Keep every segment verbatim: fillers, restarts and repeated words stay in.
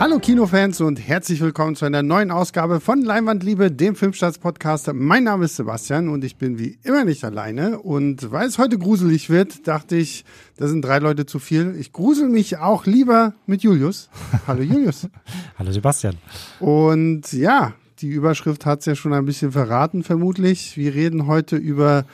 Hallo Kinofans und herzlich willkommen zu einer neuen Ausgabe von Leinwandliebe, dem Filmstarts-Podcast. Mein Name ist Sebastian und ich bin wie immer nicht alleine. Und weil es heute gruselig wird, dachte ich, da sind drei Leute zu viel. Ich grusel mich auch lieber mit Julius. Hallo Julius. Hallo Sebastian. Und ja, die Überschrift hat es ja schon ein bisschen verraten vermutlich. Wir reden heute über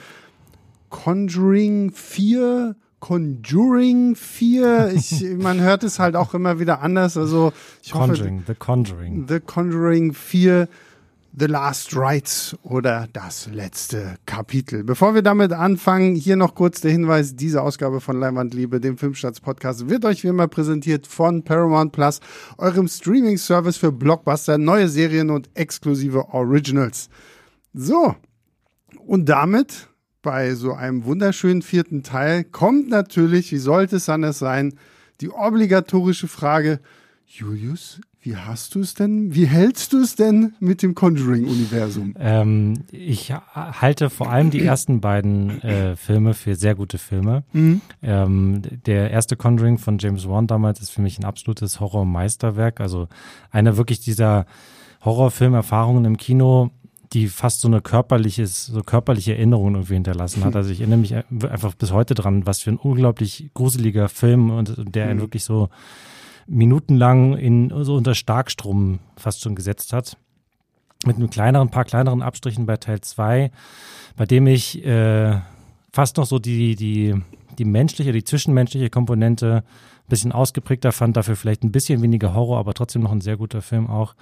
Conjuring vier, Conjuring vier, ich, man hört es halt auch immer wieder anders, also ich Conjuring, hoffe, The Conjuring. The Conjuring vier, The Last Rites oder das letzte Kapitel. Bevor wir damit anfangen, hier noch kurz der Hinweis, diese Ausgabe von Leinwandliebe, dem Filmstarts-Podcast, wird euch wie immer präsentiert von Paramount Plus, eurem Streaming-Service für Blockbuster, neue Serien und exklusive Originals. So, und damit bei so einem wunderschönen vierten Teil kommt natürlich, wie sollte es anders sein, die obligatorische Frage: Julius, wie hast du es denn, wie hältst du es denn mit dem Conjuring-Universum? Ähm, ich halte vor allem die ersten beiden äh, Filme für sehr gute Filme. Mhm. Ähm, der erste Conjuring von James Wan damals ist für mich ein absolutes Horrormeisterwerk. Also eine wirklich dieser Horrorfilmerfahrungen im Kino, die fast so eine körperliches, so körperliche Erinnerung irgendwie hinterlassen hat. Also ich erinnere mich einfach bis heute dran, was für ein unglaublich gruseliger Film und der einen mhm. wirklich so minutenlang in so unter Starkstrom fast schon gesetzt hat. Mit einem kleineren, paar kleineren Abstrichen bei Teil zwei, bei dem ich äh, fast noch so die, die, die menschliche, die zwischenmenschliche Komponente ein bisschen ausgeprägter fand, dafür vielleicht ein bisschen weniger Horror, aber trotzdem noch ein sehr guter Film auch.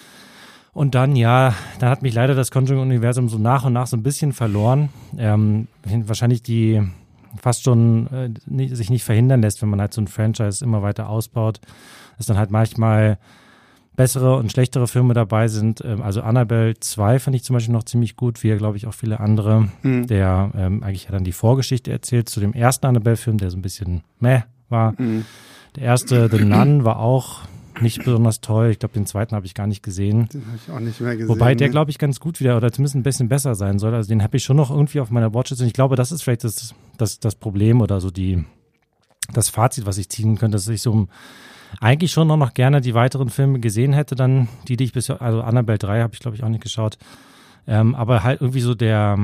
Und dann, ja, dann hat mich leider das Conjuring-Universum so nach und nach so ein bisschen verloren. Ähm, wahrscheinlich die fast schon äh, nicht, sich nicht verhindern lässt, wenn man halt so ein Franchise immer weiter ausbaut, dass dann halt manchmal bessere und schlechtere Filme dabei sind. Ähm, also Annabelle zwei fand ich zum Beispiel noch ziemlich gut, wie ja, glaube ich, auch viele andere, mhm. der ähm, eigentlich ja dann die Vorgeschichte erzählt zu dem ersten Annabelle-Film, der so ein bisschen meh war. Mhm. Der erste, The Nun, war auch nicht besonders toll. Ich glaube, den zweiten habe ich gar nicht gesehen. Den habe ich auch nicht mehr gesehen. Wobei der, glaube ich, ganz gut wieder oder zumindest ein bisschen besser sein soll. Also den habe ich schon noch irgendwie auf meiner Watchlist. Und ich glaube, das ist vielleicht das, das, das Problem oder so die das Fazit, was ich ziehen könnte, dass ich so eigentlich schon noch, noch gerne die weiteren Filme gesehen hätte, dann die, die ich bisher, also Annabelle drei habe ich, glaube ich, auch nicht geschaut. Ähm, aber halt irgendwie so der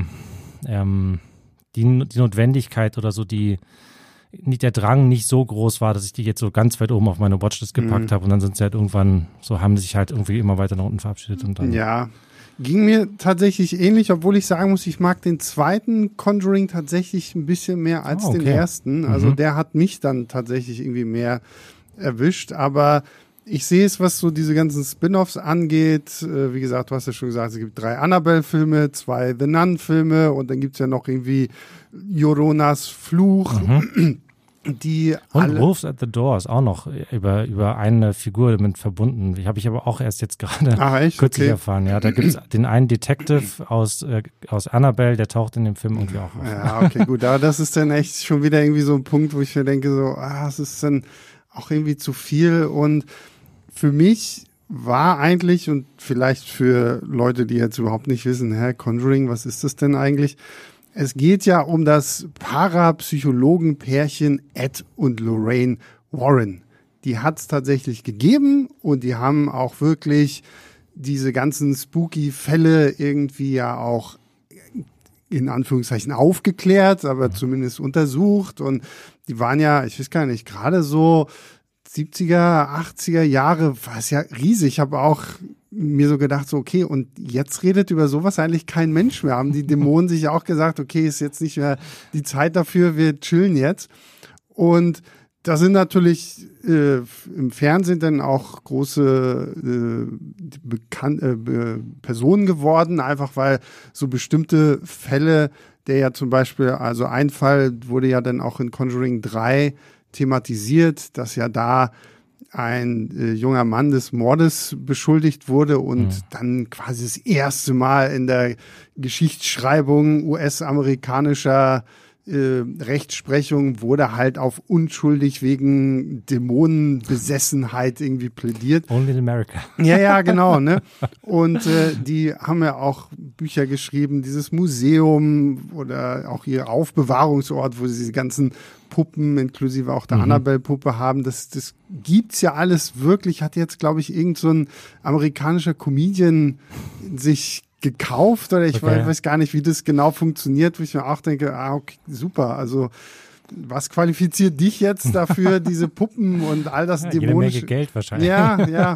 ähm, die, die Notwendigkeit oder so die nicht der Drang nicht so groß war, dass ich die jetzt so ganz weit oben auf meine Watchlist gepackt mhm. habe und dann sind sie halt irgendwann, so haben sich halt irgendwie immer weiter nach unten verabschiedet und dann. Ja, ging mir tatsächlich ähnlich, obwohl ich sagen muss, ich mag den zweiten Conjuring tatsächlich ein bisschen mehr als oh, okay. den ersten. Also mhm. der hat mich dann tatsächlich irgendwie mehr erwischt, aber ich sehe es, was so diese ganzen Spin-Offs angeht. Äh, wie gesagt, du hast ja schon gesagt, es gibt drei Annabelle-Filme, zwei The Nun-Filme und dann gibt es ja noch irgendwie Joronas Fluch. Mhm. Die und alle Wolves at the Door ist auch noch über, über eine Figur damit verbunden. Die habe ich aber auch erst jetzt gerade Ach, echt? kürzlich Okay. erfahren. Ja, da gibt es den einen Detective aus, äh, aus Annabelle, der taucht in dem Film irgendwie auch auf. Ja, okay, gut. Aber das ist dann echt schon wieder irgendwie so ein Punkt, wo ich mir denke, so, ah, es ist dann auch irgendwie zu viel. Und für mich war eigentlich, und vielleicht für Leute, die jetzt überhaupt nicht wissen, hä, Conjuring, was ist das denn eigentlich? Es geht ja um das Parapsychologen-Pärchen Ed und Lorraine Warren. Die hat es tatsächlich gegeben und die haben auch wirklich diese ganzen spooky Fälle irgendwie ja auch in Anführungszeichen aufgeklärt, aber zumindest untersucht. Und die waren ja, ich weiß gar nicht, gerade so siebziger, achtziger Jahre war es ja riesig. Ich habe auch mir so gedacht, so okay, und jetzt redet über sowas eigentlich kein Mensch mehr. Haben die Dämonen sich auch gesagt, okay, ist jetzt nicht mehr die Zeit dafür, wir chillen jetzt. Und da sind natürlich äh, im Fernsehen dann auch große äh, bekan- äh, Personen geworden, einfach weil so bestimmte Fälle, der ja zum Beispiel, also ein Fall wurde ja dann auch in Conjuring drei thematisiert, dass ja da ein äh, junger Mann des Mordes beschuldigt wurde und mhm. dann quasi das erste Mal in der Geschichtsschreibung U S-amerikanischer äh, Rechtsprechung wurde halt auf unschuldig wegen Dämonenbesessenheit irgendwie plädiert. Only in America. Ja, ja, genau, ne? Und äh, die haben ja auch Bücher geschrieben, dieses Museum oder auch ihr Aufbewahrungsort, wo sie diese ganzen Puppen, inklusive auch der mhm. Annabelle-Puppe haben. Das, das gibt's ja alles wirklich. Hat jetzt, glaube ich, irgend so ein amerikanischer Comedian sich gekauft oder ich okay. weiß gar nicht, wie das genau funktioniert, wo ich mir auch denke, ah, okay, super. Also was qualifiziert dich jetzt dafür, diese Puppen und all das ja, dämonische? Jede Menge Geld wahrscheinlich. Ja, ja.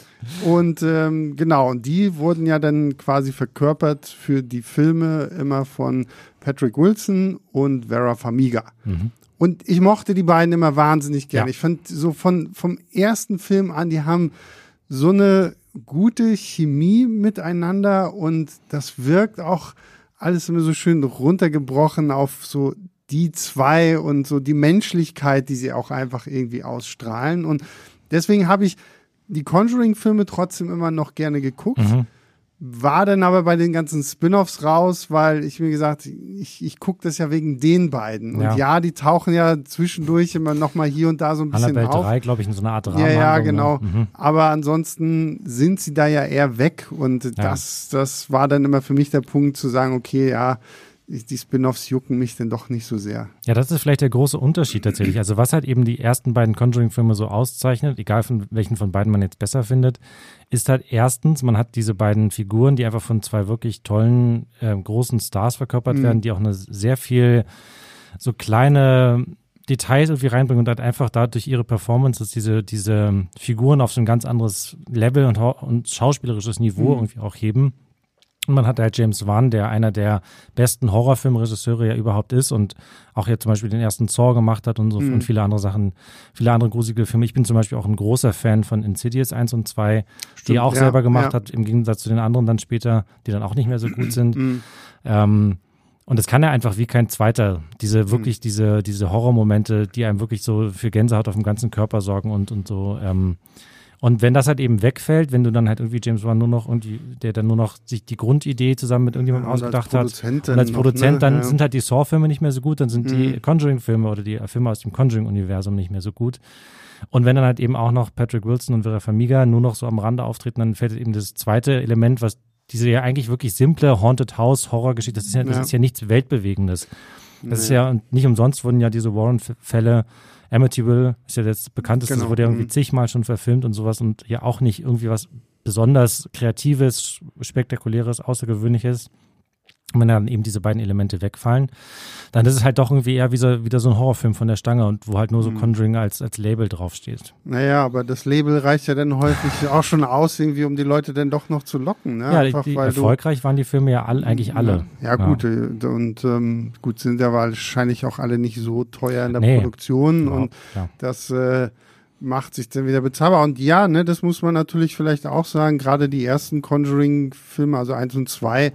Und ähm, genau, und die wurden ja dann quasi verkörpert für die Filme immer von Patrick Wilson und Vera Farmiga. Mhm. Und ich mochte die beiden immer wahnsinnig gerne. Ja. Ich fand so von vom ersten Film an, die haben so eine gute Chemie miteinander und das wirkt auch alles immer so schön runtergebrochen auf so die zwei und so die Menschlichkeit, die sie auch einfach irgendwie ausstrahlen. Und deswegen habe ich die Conjuring-Filme trotzdem immer noch gerne geguckt. Mhm. War dann aber bei den ganzen Spin-Offs raus, weil ich mir gesagt, ich, ich gucke das ja wegen den beiden. Und ja. ja, die tauchen ja zwischendurch immer noch mal hier und da so ein bisschen Annabelle auf. drei, glaube ich, in so einer Art Drama. Ja, ja, genau. Ne? Mhm. Aber ansonsten sind sie da ja eher weg. Und ja. das, das war dann immer für mich der Punkt zu sagen, okay, ja, die Spin-Offs jucken mich denn doch nicht so sehr. Ja, das ist vielleicht der große Unterschied tatsächlich. Also was halt eben die ersten beiden Conjuring-Filme so auszeichnet, egal von welchen von beiden man jetzt besser findet, ist halt erstens, man hat diese beiden Figuren, die einfach von zwei wirklich tollen, äh, großen Stars verkörpert mhm. werden, die auch eine sehr viel so kleine Details irgendwie reinbringen und halt einfach dadurch ihre Performances, diese, diese Figuren auf so ein ganz anderes Level und, und schauspielerisches Niveau mhm. irgendwie auch heben. Und man hat halt James Wan, der einer der besten Horrorfilmregisseure ja überhaupt ist und auch jetzt zum Beispiel den ersten Saw gemacht hat und so mhm. und viele andere Sachen, viele andere gruselige Filme. Ich bin zum Beispiel auch ein großer Fan von Insidious eins und zwei, Stimmt, die er auch ja, selber gemacht ja. hat, im Gegensatz zu den anderen dann später, die dann auch nicht mehr so gut sind. Mhm. Ähm, und das kann er einfach wie kein zweiter. Diese wirklich, mhm. diese, diese Horrormomente, die einem wirklich so für Gänsehaut auf dem ganzen Körper sorgen und, und so, ähm, und wenn das halt eben wegfällt, wenn du dann halt irgendwie James Wan nur noch irgendwie, der dann nur noch sich die Grundidee zusammen mit irgendjemandem ja, ausgedacht hat und als Produzent, noch, ne? dann ja. sind halt die Saw-Filme nicht mehr so gut, dann sind mhm. die Conjuring-Filme oder die Filme aus dem Conjuring-Universum nicht mehr so gut. Und wenn dann halt eben auch noch Patrick Wilson und Vera Farmiga nur noch so am Rande auftreten, dann fällt eben das zweite Element, was diese ja eigentlich wirklich simple Haunted House-Horror-Geschichte, das ist ja, das ja. ist ja nichts Weltbewegendes. Das nee. ist ja, und nicht umsonst wurden ja diese Warren-Fälle, Amityville ist ja das bekannteste, genau. das wurde ja irgendwie zigmal schon verfilmt und sowas und ja auch nicht irgendwie was besonders Kreatives, Spektakuläres, Außergewöhnliches. Und wenn dann eben diese beiden Elemente wegfallen, dann ist es halt doch irgendwie eher wie so, wieder so ein Horrorfilm von der Stange und wo halt nur so mhm. Conjuring als, als Label draufsteht. Naja, aber das Label reicht ja dann häufig auch schon aus, irgendwie, um die Leute dann doch noch zu locken. Ne? Ja, Einfach, die, erfolgreich du, waren die Filme ja all, eigentlich alle. Ja, ja gut, ja. und ähm, gut, sind ja wahrscheinlich auch alle nicht so teuer in der nee, Produktion und ja. das äh, macht sich dann wieder bezahlbar. Und ja, ne, das muss man natürlich vielleicht auch sagen, gerade die ersten Conjuring-Filme, also eins und zwei,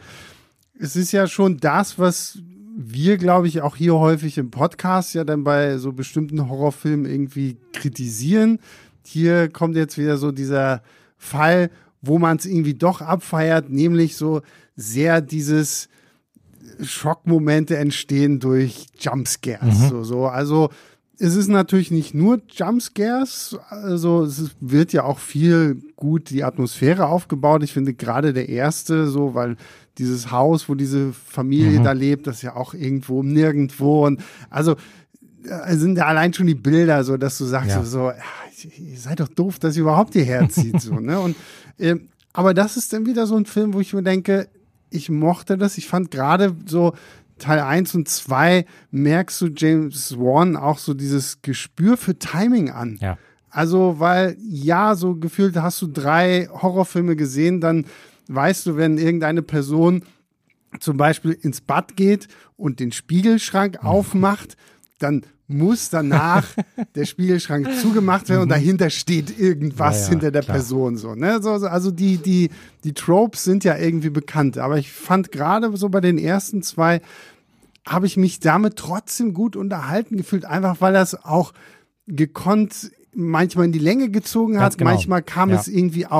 es ist ja schon das, was wir, glaube ich, auch hier häufig im Podcast ja dann bei so bestimmten Horrorfilmen irgendwie kritisieren. Hier kommt jetzt wieder so dieser Fall, wo man es irgendwie doch abfeiert, nämlich so sehr dieses Schockmomente entstehen durch Jumpscares. Mhm. So, so. Also es ist natürlich nicht nur Jumpscares, also es ist, wird ja auch viel gut die Atmosphäre aufgebaut. Ich finde gerade der erste so, weil dieses Haus, wo diese Familie mhm. da lebt, das ist ja auch irgendwo nirgendwo und also sind ja allein schon die Bilder so, dass du sagst ja. so, so ihr seid doch doof, dass ihr überhaupt hierher zieht so, ne? Und äh, aber das ist dann wieder so ein Film, wo ich mir denke, ich mochte das, ich fand gerade so Teil eins und zwei merkst du James Wan auch so dieses Gespür für Timing an. Ja. Also, weil ja, so gefühlt hast du drei Horrorfilme gesehen, dann weißt du, wenn irgendeine Person zum Beispiel ins Bad geht und den Spiegelschrank aufmacht, dann muss danach der Spiegelschrank zugemacht werden und dahinter steht irgendwas ja, ja, hinter der klar. Person. So, ne? so, also die, die, die Tropes sind ja irgendwie bekannt. Aber ich fand gerade so bei den ersten zwei, habe ich mich damit trotzdem gut unterhalten gefühlt, einfach weil das auch gekonnt manchmal in die Länge gezogen hat. Genau. Manchmal kam ja. es irgendwie auch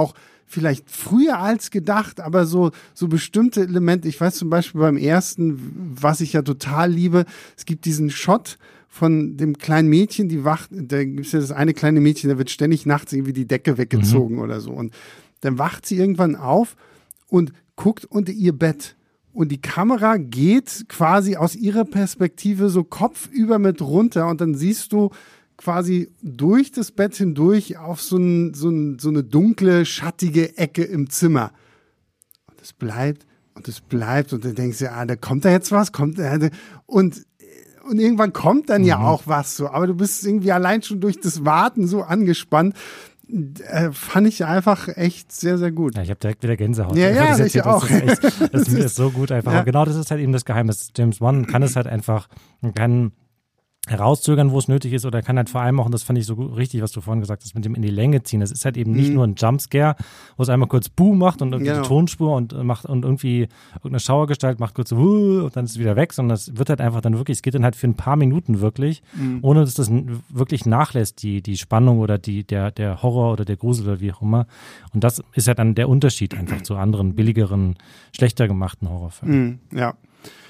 vielleicht früher als gedacht, aber so, so bestimmte Elemente. Ich weiß zum Beispiel beim ersten, was ich ja total liebe, es gibt diesen Shot von dem kleinen Mädchen, die wacht, da gibt es ja das eine kleine Mädchen, da wird ständig nachts irgendwie die Decke weggezogen mhm. oder so. Und dann wacht sie irgendwann auf und guckt unter ihr Bett. Und die Kamera geht quasi aus ihrer Perspektive so kopfüber mit runter und dann siehst du quasi durch das Bett hindurch auf so, ein, so, ein, so eine dunkle, schattige Ecke im Zimmer. Und es bleibt und es bleibt und dann denkst du, ah, da kommt da jetzt was, kommt da und und irgendwann kommt dann mhm. ja auch was so, aber du bist irgendwie allein schon durch das Warten so angespannt. Äh, fand ich einfach echt sehr, sehr gut. Ja, ich habe direkt wieder Gänsehaut. Ja, ja, das ich jetzt, auch. Das ist, echt, das ist so gut einfach. Ja. Und genau das ist halt eben das Geheimnis. James Wan kann es halt einfach, kann herauszögern, wo es nötig ist, oder kann halt vor allem auch, und das fand ich so gut, richtig, was du vorhin gesagt hast, mit dem in die Länge ziehen. Das ist halt eben nicht mhm. nur ein Jumpscare, wo es einmal kurz Boom macht und irgendwie genau. die Tonspur und macht und irgendwie irgendeine Schauergestalt macht kurz so und dann ist es wieder weg, sondern es wird halt einfach dann wirklich, es geht dann halt für ein paar Minuten wirklich, mhm. ohne dass das wirklich nachlässt, die, die Spannung oder die, der, der Horror oder der Grusel oder wie auch immer. Und das ist halt dann der Unterschied einfach zu anderen, billigeren, schlechter gemachten Horrorfilmen. Mhm. Ja.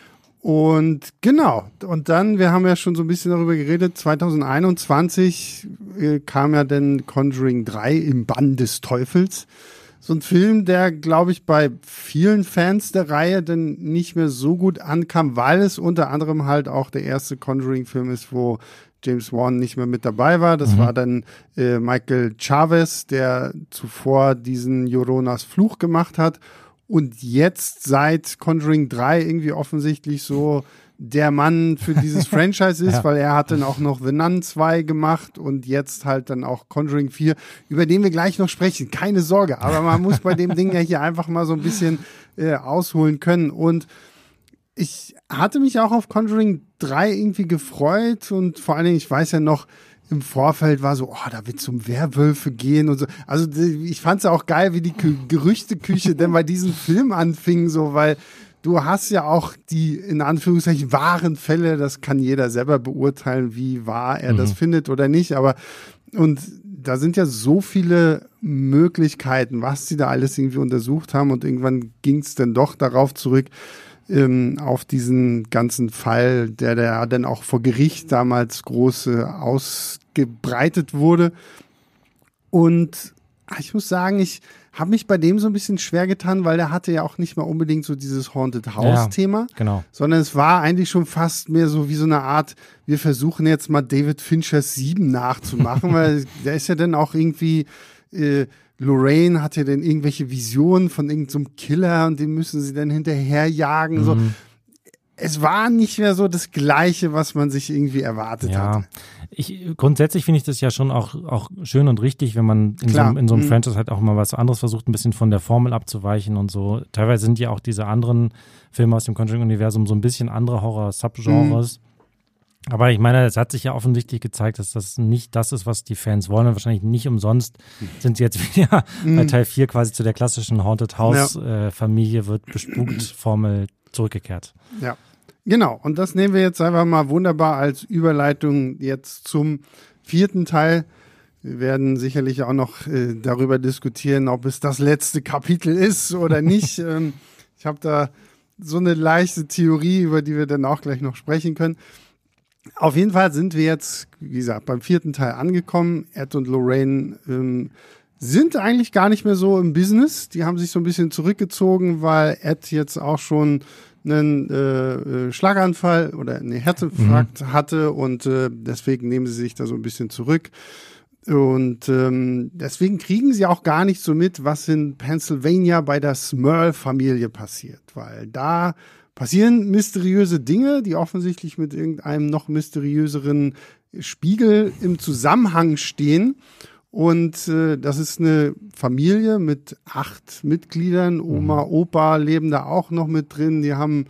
Und genau, und dann, wir haben ja schon so ein bisschen darüber geredet, zwanzig einundzwanzig äh, kam ja dann Conjuring drei im Bann des Teufels. So ein Film, der, glaube ich, bei vielen Fans der Reihe dann nicht mehr so gut ankam, weil es unter anderem halt auch der erste Conjuring-Film ist, wo James Wan nicht mehr mit dabei war. Das mhm. war dann äh, Michael Chavez, der zuvor diesen Lloronas Fluch gemacht hat. Und jetzt seit Conjuring drei irgendwie offensichtlich so der Mann für dieses Franchise ist, ja. weil er hat dann auch noch The Nun zwei gemacht und jetzt halt dann auch Conjuring vier, über den wir gleich noch sprechen. Keine Sorge, aber man muss bei dem Ding ja hier einfach mal so ein bisschen äh, ausholen können. Und ich hatte mich auch auf Conjuring drei irgendwie gefreut und vor allen Dingen, ich weiß ja noch, im Vorfeld war so, oh, da wird es um Werwölfe gehen und so. Also ich fand es ja auch geil, wie die Kü- Gerüchteküche denn bei diesem Film anfing, so, weil du hast ja auch die, in Anführungszeichen, wahren Fälle, das kann jeder selber beurteilen, wie wahr er mhm. das findet oder nicht, aber und da sind ja so viele Möglichkeiten, was sie da alles irgendwie untersucht haben und irgendwann ging es dann doch darauf zurück, Ähm, auf diesen ganzen Fall, der der dann auch vor Gericht damals groß äh, ausgebreitet wurde. Und ich muss sagen, ich habe mich bei dem so ein bisschen schwer getan, weil der hatte ja auch nicht mal unbedingt so dieses Haunted House-Thema, ja, genau. sondern es war eigentlich schon fast mehr so wie so eine Art, wir versuchen jetzt mal David Finchers Sieben nachzumachen, weil der ist ja dann auch irgendwie äh, Lorraine hat ja dann irgendwelche Visionen von irgendeinem so Killer und den müssen sie dann hinterherjagen. Mhm. So. Es war nicht mehr so das Gleiche, was man sich irgendwie erwartet ja. hatte. Ich, grundsätzlich finde ich das ja schon auch, auch schön und richtig, wenn man in so, in so einem mhm. Franchise halt auch mal was anderes versucht, ein bisschen von der Formel abzuweichen und so. Teilweise sind ja auch diese anderen Filme aus dem Conjuring-Universum so ein bisschen andere Horror-Subgenres. Mhm. Aber ich meine, es hat sich ja offensichtlich gezeigt, dass das nicht das ist, was die Fans wollen. Und wahrscheinlich nicht umsonst sind sie jetzt wieder mm. bei Teil vier quasi zu der klassischen Haunted House-Familie, ja. äh, wird bespukt, Formel zurückgekehrt. Ja, genau. Und das nehmen wir jetzt einfach mal wunderbar als Überleitung jetzt zum vierten Teil. Wir werden sicherlich auch noch äh, darüber diskutieren, ob es das letzte Kapitel ist oder nicht. ähm, ich habe da so eine leichte Theorie, über die wir dann auch gleich noch sprechen können. Auf jeden Fall sind wir jetzt, wie gesagt, beim vierten Teil angekommen. Ed und Lorraine ähm, sind eigentlich gar nicht mehr so im Business. Die haben sich so ein bisschen zurückgezogen, weil Ed jetzt auch schon einen äh, Schlaganfall oder einen Herzinfarkt mhm. hatte und äh, deswegen nehmen sie sich da so ein bisschen zurück. Und ähm, deswegen kriegen sie auch gar nicht so mit, was in Pennsylvania bei der Smurl-Familie passiert, weil da passieren mysteriöse Dinge, die offensichtlich mit irgendeinem noch mysteriöseren Spiegel im Zusammenhang stehen. Und äh, das ist eine Familie mit acht Mitgliedern. Oma, Opa leben da auch noch mit drin. Die haben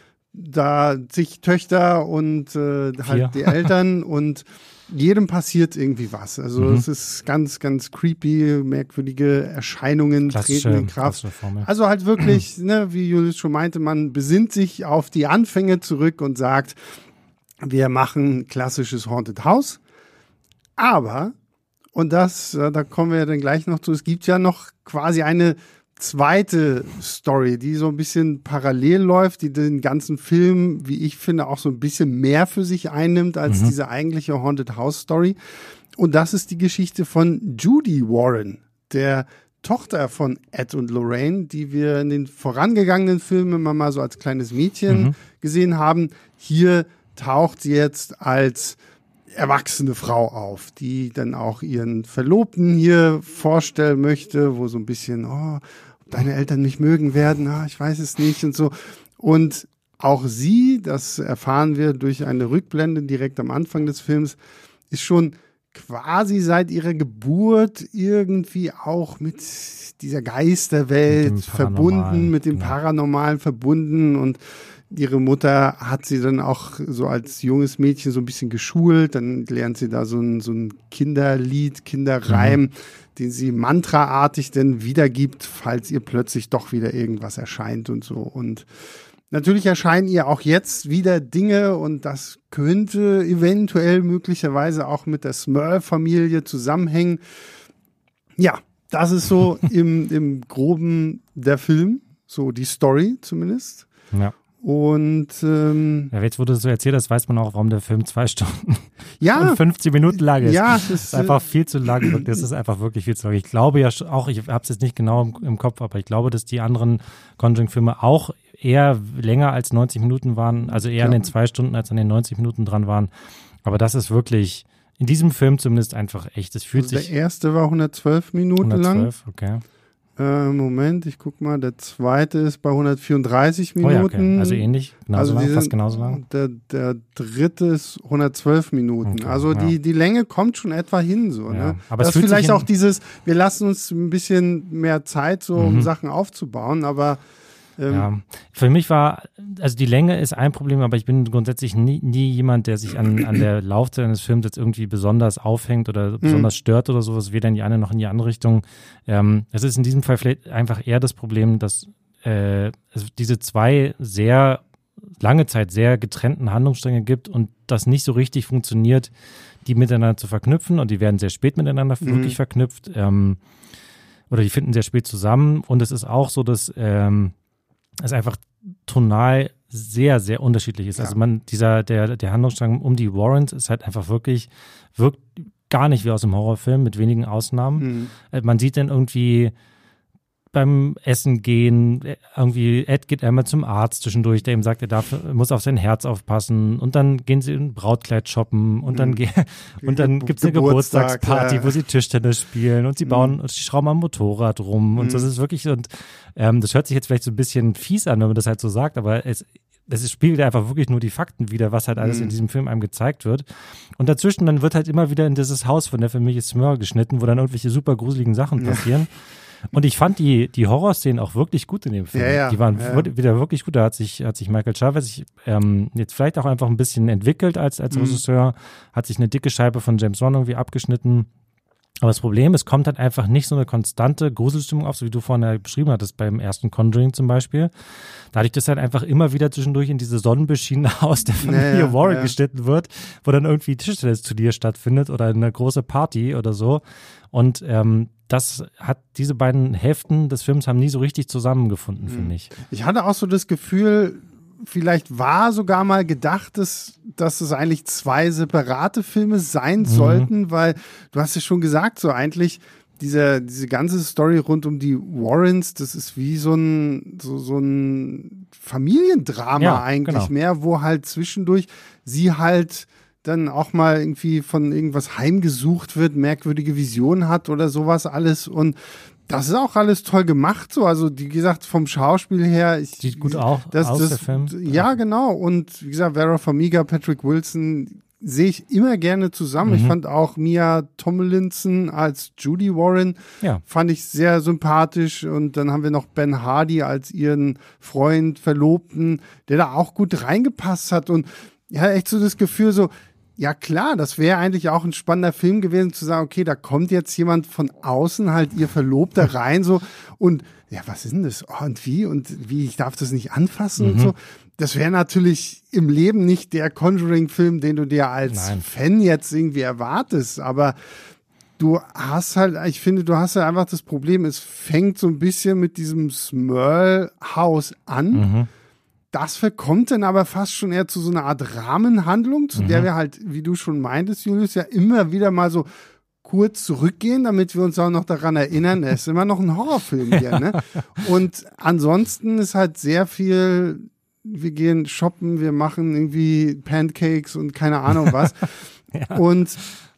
da zig Töchter und äh, halt die Eltern. Und jedem passiert irgendwie was. Also mhm. es ist ganz, ganz creepy, merkwürdige Erscheinungen klassische, treten in Kraft. Also halt wirklich, ne, wie Julius schon meinte, man besinnt sich auf die Anfänge zurück und sagt, wir machen klassisches Haunted House. Aber, Und das, da kommen wir ja dann gleich noch zu, es gibt ja noch quasi eine zweite Story, die so ein bisschen parallel läuft, die den ganzen Film, wie ich finde, auch so ein bisschen mehr für sich einnimmt als mhm. diese eigentliche Haunted House Story. Und das ist die Geschichte von Judy Warren, der Tochter von Ed und Lorraine, die wir in den vorangegangenen Filmen immer mal so als kleines Mädchen mhm. gesehen haben. Hier taucht sie jetzt als erwachsene Frau auf, die dann auch ihren Verlobten hier vorstellen möchte, wo so ein bisschen, oh, ob deine Eltern mich mögen werden, ah, ich weiß es nicht und so. Und auch sie, das erfahren wir durch eine Rückblende direkt am Anfang des Films, ist schon quasi seit ihrer Geburt irgendwie auch mit dieser Geisterwelt mit verbunden, mit dem ja. Paranormalen verbunden, und ihre Mutter hat sie dann auch so als junges Mädchen so ein bisschen geschult, dann lernt sie da so ein, so ein Kinderlied, Kinderreim, mhm. den sie mantraartig dann wiedergibt, falls ihr plötzlich doch wieder irgendwas erscheint und so. Und natürlich erscheinen ihr auch jetzt wieder Dinge, und das könnte eventuell möglicherweise auch mit der Smurl-Familie zusammenhängen. Ja, das ist so im, im Groben der Film, so die Story zumindest. Ja. Und ähm, ja, jetzt, wo du das so erzählt hast, weiß man auch, warum der Film zwei Stunden ja, und fünfzehn Minuten lang ist. Ja, das ist einfach viel zu lang. Das ist einfach wirklich viel zu lang. Ich glaube ja auch, ich habe es jetzt nicht genau im, im Kopf, aber ich glaube, dass die anderen Conjuring-Filme auch eher länger als neunzig Minuten waren, also eher ja. an den zwei Stunden als an den neunzig Minuten dran waren. Aber das ist wirklich in diesem Film zumindest einfach echt. Es fühlt also sich. Der erste war hundertzwölf Minuten hundertzwölf, lang. Okay. Äh, Moment, ich guck mal, der zweite ist bei hundertvierunddreißig Minuten. Oh ja, okay. Also ähnlich, genauso also lang, sind, fast genauso lang. Der, der dritte ist hundertzwölf Minuten. Okay, also ja. die, die Länge kommt schon etwa hin. So, ja. ne? Aber das es fühlt ist vielleicht sich auch dieses, wir lassen uns ein bisschen mehr Zeit, so um mhm. Sachen aufzubauen, aber ähm, ja, für mich war, also die Länge ist ein Problem, aber ich bin grundsätzlich nie, nie jemand, der sich an, an der Laufzeit eines Films jetzt irgendwie besonders aufhängt oder besonders stört oder sowas, weder in die eine noch in die andere Richtung. Ähm, es ist in diesem Fall vielleicht einfach eher das Problem, dass äh, es diese zwei sehr lange Zeit sehr getrennten Handlungsstränge gibt und das nicht so richtig funktioniert, die miteinander zu verknüpfen, und die werden sehr spät miteinander mhm. wirklich verknüpft ähm, oder die finden sehr spät zusammen, und es ist auch so, dass ähm, es einfach tonal sehr, sehr unterschiedlich ist. Ja. Also man, dieser, der, der Handlungsstrang um die Warrens ist halt einfach wirklich, wirkt gar nicht wie aus einem Horrorfilm, mit wenigen Ausnahmen. Mhm. Man sieht dann irgendwie beim Essen gehen, irgendwie Ed geht einmal zum Arzt zwischendurch, der ihm sagt, er darf, muss auf sein Herz aufpassen, und dann gehen sie in Brautkleid shoppen, und dann, mhm. und dann gibt's eine Geburtstag, Geburtstagsparty, ja. wo sie Tischtennis spielen, und sie bauen, mhm. und sie schrauben am Motorrad rum, und mhm. das ist wirklich, und ähm, das hört sich jetzt vielleicht so ein bisschen fies an, wenn man das halt so sagt, aber es Das spiegelt einfach wirklich nur die Fakten wider, was halt alles mhm. in diesem Film einem gezeigt wird. Und dazwischen, dann wird halt immer wieder in dieses Haus von der Familie Smurl geschnitten, wo dann irgendwelche super gruseligen Sachen passieren. Ja. Und ich fand die, die Horrorszenen auch wirklich gut in dem Film. Ja, ja, die waren ja. wieder wirklich gut. Da hat sich, hat sich Michael Chavez sich, ähm, jetzt vielleicht auch einfach ein bisschen entwickelt als, als mhm. Regisseur, hat sich eine dicke Scheibe von James Wan irgendwie abgeschnitten. Aber das Problem, es kommt halt einfach nicht so eine konstante Gruselstimmung auf, so wie du vorhin ja beschrieben hattest, beim ersten Conjuring zum Beispiel. Dadurch, dass halt einfach immer wieder zwischendurch in diese sonnenbeschienene Haus der Familie ja, Warren ja. geschnitten wird, wo dann irgendwie Tischtennis-Turnier stattfindet oder eine große Party oder so. Und ähm, das hat, diese beiden Hälften des Films haben nie so richtig zusammengefunden, mhm. finde ich. Ich hatte auch so das Gefühl, vielleicht war sogar mal gedacht, dass, dass es eigentlich zwei separate Filme sein mhm. sollten, weil du hast ja schon gesagt, so eigentlich diese, diese ganze Story rund um die Warrens, das ist wie so ein, so, so ein Familiendrama ja, eigentlich genau. mehr, wo halt zwischendurch sie halt dann auch mal irgendwie von irgendwas heimgesucht wird, merkwürdige Visionen hat oder sowas alles, und das ist auch alles toll gemacht, so, also wie gesagt, vom Schauspiel her. Ich, Sieht gut auch das, aus, das, der Film. Ja, genau, und wie gesagt, Vera Farmiga, Patrick Wilson sehe ich immer gerne zusammen. Mhm. Ich fand auch Mia Tomlinson als Judy Warren, ja. fand ich sehr sympathisch, und dann haben wir noch Ben Hardy als ihren Freund, Verlobten, der da auch gut reingepasst hat, und ja, echt so das Gefühl so, ja klar, das wäre eigentlich auch ein spannender Film gewesen, zu sagen, okay, da kommt jetzt jemand von außen, halt ihr Verlobter rein, so, und ja, was ist denn das? Oh, und wie? Und wie, ich darf das nicht anfassen mhm. und so. Das wäre natürlich im Leben nicht der Conjuring-Film, den du dir als Nein. Fan jetzt irgendwie erwartest, aber du hast halt, ich finde, du hast ja einfach das Problem, es fängt so ein bisschen mit diesem Smurl-Haus an. Mhm. Das verkommt dann aber fast schon eher zu so einer Art Rahmenhandlung, zu mhm. der wir halt, wie du schon meintest, Julius, ja immer wieder mal so kurz zurückgehen, damit wir uns auch noch daran erinnern, es ist immer noch ein Horrorfilm hier. Ne? Und ansonsten ist halt sehr viel, wir gehen shoppen, wir machen irgendwie Pancakes und keine Ahnung was. ja. Und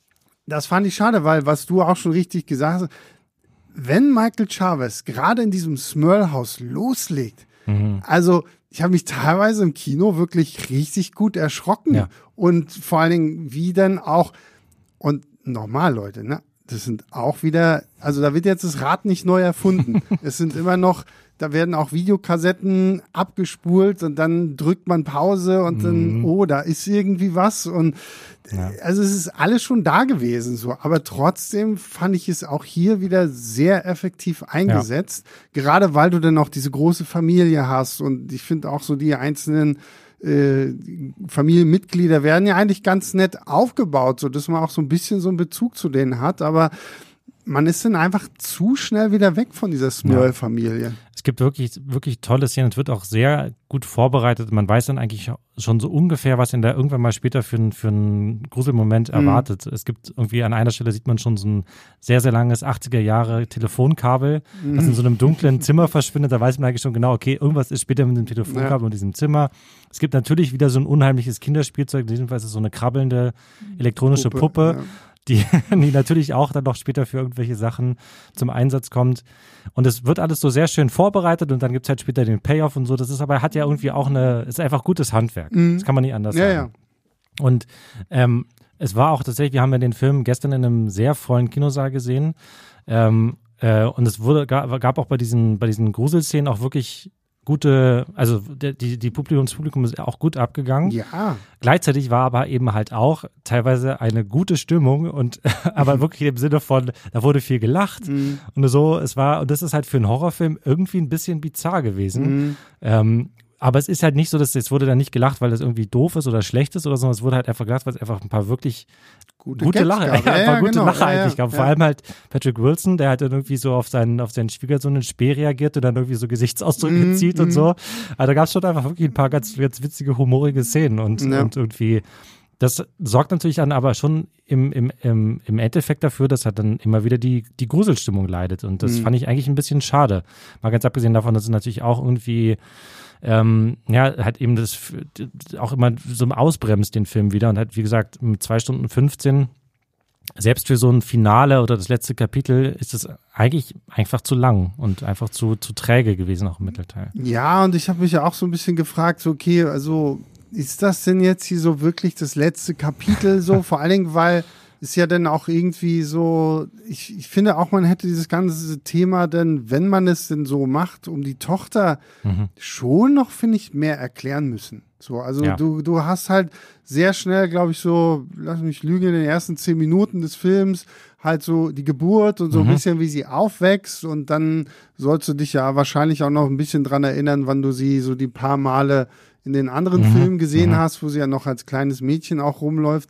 das fand ich schade, weil, was du auch schon richtig gesagt hast, wenn Michael Chavez gerade in diesem Smurl-Haus loslegt, mhm. also ich habe mich teilweise im Kino wirklich richtig gut erschrocken. Ja. Und vor allen Dingen, wie dann auch, und nochmal, Leute, ne, das sind auch wieder, also da wird jetzt das Rad nicht neu erfunden. Es sind immer noch, da werden auch Videokassetten abgespult und dann drückt man Pause und dann, mhm. oh, da ist irgendwie was. Und ja. also es ist alles schon da gewesen, so. Aber trotzdem fand ich es auch hier wieder sehr effektiv eingesetzt. Ja. Gerade weil du dann auch diese große Familie hast. Und ich finde auch so die einzelnen äh, Familienmitglieder werden ja eigentlich ganz nett aufgebaut, so dass man auch so ein bisschen so einen Bezug zu denen hat. Aber man ist dann einfach zu schnell wieder weg von dieser Smurl-Familie. Ja. Es gibt wirklich, wirklich tolle Szenen. Es wird auch sehr gut vorbereitet. Man weiß dann eigentlich schon so ungefähr, was ihn da irgendwann mal später für, ein, für einen Gruselmoment mhm. erwartet. Es gibt irgendwie an einer Stelle sieht man schon so ein sehr, sehr langes achtziger Jahre Telefonkabel, mhm. das in so einem dunklen Zimmer verschwindet. Da weiß man eigentlich schon genau, okay, irgendwas ist später mit dem Telefonkabel ja. und diesem Zimmer. Es gibt natürlich wieder so ein unheimliches Kinderspielzeug. In diesem Fall ist es so eine krabbelnde elektronische Puppe. Puppe ja. Die, die natürlich auch dann noch später für irgendwelche Sachen zum Einsatz kommt. Und es wird alles so sehr schön vorbereitet und dann gibt es halt später den Payoff und so. Das ist aber, hat ja irgendwie auch eine, ist einfach gutes Handwerk. Mhm. Das kann man nicht anders ja, sagen. Ja. Und ähm, es war auch tatsächlich, wir haben ja den Film gestern in einem sehr vollen Kinosaal gesehen. Ähm, äh, und es wurde, gab, gab auch bei diesen, bei diesen Gruselszenen auch wirklich gute, also die, die Publikum, das Publikum ist auch gut abgegangen. Ja. Gleichzeitig war aber eben halt auch teilweise eine gute Stimmung und aber wirklich im Sinne von, da wurde viel gelacht mhm. und so, es war, und das ist halt für einen Horrorfilm irgendwie ein bisschen bizarr gewesen. Mhm. Ähm, aber es ist halt nicht so, dass es wurde dann nicht gelacht, weil das irgendwie doof ist oder schlecht ist oder so, es wurde halt einfach gelacht, weil es einfach ein paar wirklich gute, gute Lacher, ja, ein paar ja, gute genau. Lacher ja, eigentlich gab. Ja. Vor allem halt Patrick Wilson, der halt dann irgendwie so auf seinen, auf seinen Schwiegersohn in Spee reagiert und dann irgendwie so Gesichtsausdrücke mm, zieht mm. und so. Also da gab es schon einfach wirklich ein paar ganz, ganz witzige, humorige Szenen und, ja. und irgendwie, das sorgt natürlich dann aber schon im, im, im, im Endeffekt dafür, dass halt dann immer wieder die, die Gruselstimmung leidet und das mm. fand ich eigentlich ein bisschen schade. Mal ganz abgesehen davon, dass es natürlich auch irgendwie Ähm, ja, hat eben das auch immer so ausbremst den Film wieder und hat, wie gesagt, mit zwei Stunden fünfzehn, selbst für so ein Finale oder das letzte Kapitel ist es eigentlich einfach zu lang und einfach zu, zu träge gewesen, auch im Mittelteil. Ja, und ich habe mich ja auch so ein bisschen gefragt, so, okay, also ist das denn jetzt hier so wirklich das letzte Kapitel so? Vor allen Dingen, weil ist ja dann auch irgendwie so, ich, ich finde auch, man hätte dieses ganze Thema dann, wenn man es denn so macht, um die Tochter mhm. schon noch, finde ich, mehr erklären müssen. So, also ja. du, du hast halt sehr schnell, glaube ich, so, lass mich lügen, in den ersten zehn Minuten des Films halt so die Geburt und so mhm. ein bisschen, wie sie aufwächst und dann sollst du dich ja wahrscheinlich auch noch ein bisschen dran erinnern, wann du sie so die paar Male in den anderen mhm. Filmen gesehen mhm. hast, wo sie ja noch als kleines Mädchen auch rumläuft.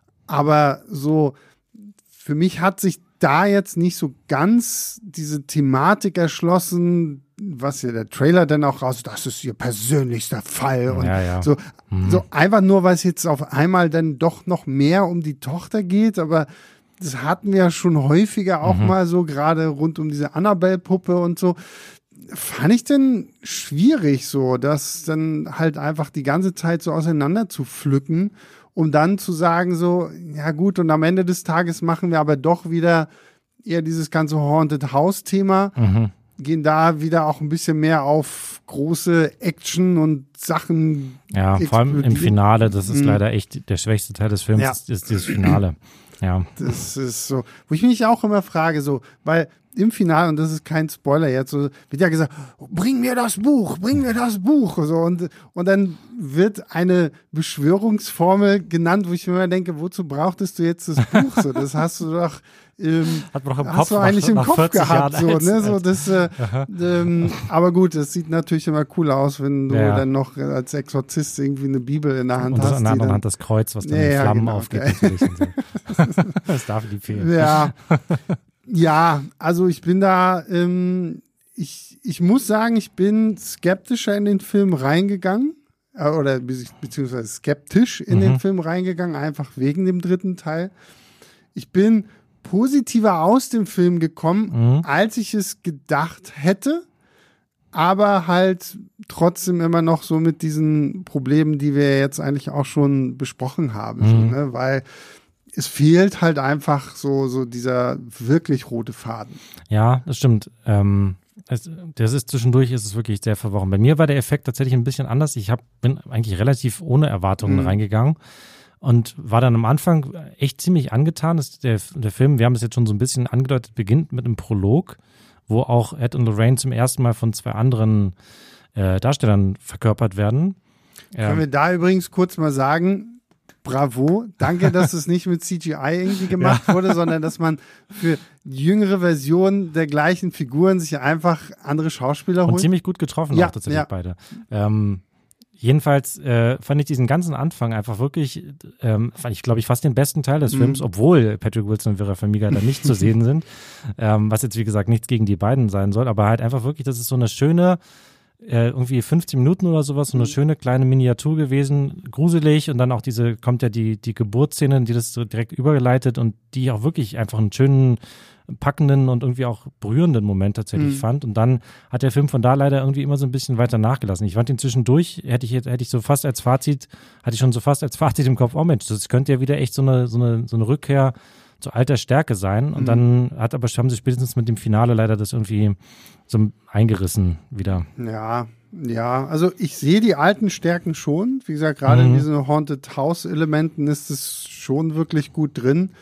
Aber so, für mich hat sich da jetzt nicht so ganz diese Thematik erschlossen, was ja der Trailer dann auch raus, das ist ihr persönlichster Fall und ja, ja. So, mhm. so einfach nur, weil es jetzt auf einmal dann doch noch mehr um die Tochter geht, aber das hatten wir ja schon häufiger auch mhm. mal so, gerade rund um diese Annabelle-Puppe und so. Fand ich denn schwierig so, das dann halt einfach die ganze Zeit so auseinander zu pflücken, um dann zu sagen so, ja gut, und am Ende des Tages machen wir aber doch wieder eher dieses ganze Haunted House-Thema, mhm. gehen da wieder auch ein bisschen mehr auf große Action und Sachen. Ja, vor allem im Finale, das ist mhm. leider echt der schwächste Teil des Films, ja. ist, ist dieses Finale. Ja. Das ist so, wo ich mich auch immer frage, so, weil im Finale, und das ist kein Spoiler jetzt, so wird ja gesagt, bring mir das Buch, bring mir das Buch. So, und, und dann wird eine Beschwörungsformel genannt, wo ich mir immer denke, wozu brauchtest du jetzt das Buch? So, das hast du doch ähm, Hat man doch im hast Kopf du eigentlich nach, im nach Kopf gehabt. Jahren So, als, ne? so, als, das, äh, ähm, aber gut, das sieht natürlich immer cool aus, wenn du ja. dann noch als Exorzist irgendwie eine Bibel in der Hand und hast. das an der anderen dann, Hand das Kreuz, was dann ja, in ja, Flammen genau, aufgeht. okay. Natürlich und so. Das darf nicht fehlen. Ja, ja, also ich bin da, ähm, ich, ich muss sagen, ich bin skeptischer in den Film reingegangen, äh, oder be- beziehungsweise skeptisch in Mhm. den Film reingegangen, einfach wegen dem dritten Teil. Ich bin positiver aus dem Film gekommen, Mhm. als ich es gedacht hätte, aber halt trotzdem immer noch so mit diesen Problemen, die wir jetzt eigentlich auch schon besprochen haben, so, Mhm. ne? Weil es fehlt halt einfach so, so dieser wirklich rote Faden. Ja, das stimmt. Ähm, es, das ist zwischendurch ist es wirklich sehr verworren. Bei mir war der Effekt tatsächlich ein bisschen anders. Ich hab, bin eigentlich relativ ohne Erwartungen Mhm. reingegangen und war dann am Anfang echt ziemlich angetan. Das, der, der Film, wir haben es jetzt schon so ein bisschen angedeutet, beginnt mit einem Prolog, wo auch Ed und Lorraine zum ersten Mal von zwei anderen äh, Darstellern verkörpert werden. Können wir da übrigens kurz mal sagen, bravo, danke, dass es nicht mit C G I irgendwie gemacht wurde, sondern dass man für jüngere Versionen der gleichen Figuren sich einfach andere Schauspieler Und holt. ziemlich gut getroffen Ja, auch tatsächlich ja. beide. Ähm, jedenfalls äh, fand ich diesen ganzen Anfang einfach wirklich, ähm, fand ich glaube ich fast den besten Teil des Mhm. Films, obwohl Patrick Wilson und Vera Farmiga da nicht zu sehen sind, ähm, was jetzt wie gesagt nichts gegen die beiden sein soll, aber halt einfach wirklich, das ist so eine schöne, äh, irgendwie fünfzehn Minuten oder sowas, so eine schöne kleine Miniatur gewesen, gruselig und dann auch diese, kommt ja die, die Geburtsszene, die das so direkt übergeleitet und die auch wirklich einfach einen schönen, packenden und irgendwie auch berührenden Moment tatsächlich Mhm. fand. Und dann hat der Film von da leider irgendwie immer so ein bisschen weiter nachgelassen. Ich fand ihn zwischendurch, hätte ich, hätte ich so fast als Fazit, hatte ich schon so fast als Fazit im Kopf, oh Mensch, das könnte ja wieder echt so eine, so eine, so eine Rückkehr zu alter Stärke sein. Und Mhm. dann hat aber, haben sie spätestens mit dem Finale leider das irgendwie so eingerissen wieder. Ja, ja, also ich sehe die alten Stärken schon. Wie gesagt, gerade in Mhm. diesen Haunted House-Elementen ist es schon wirklich gut drin.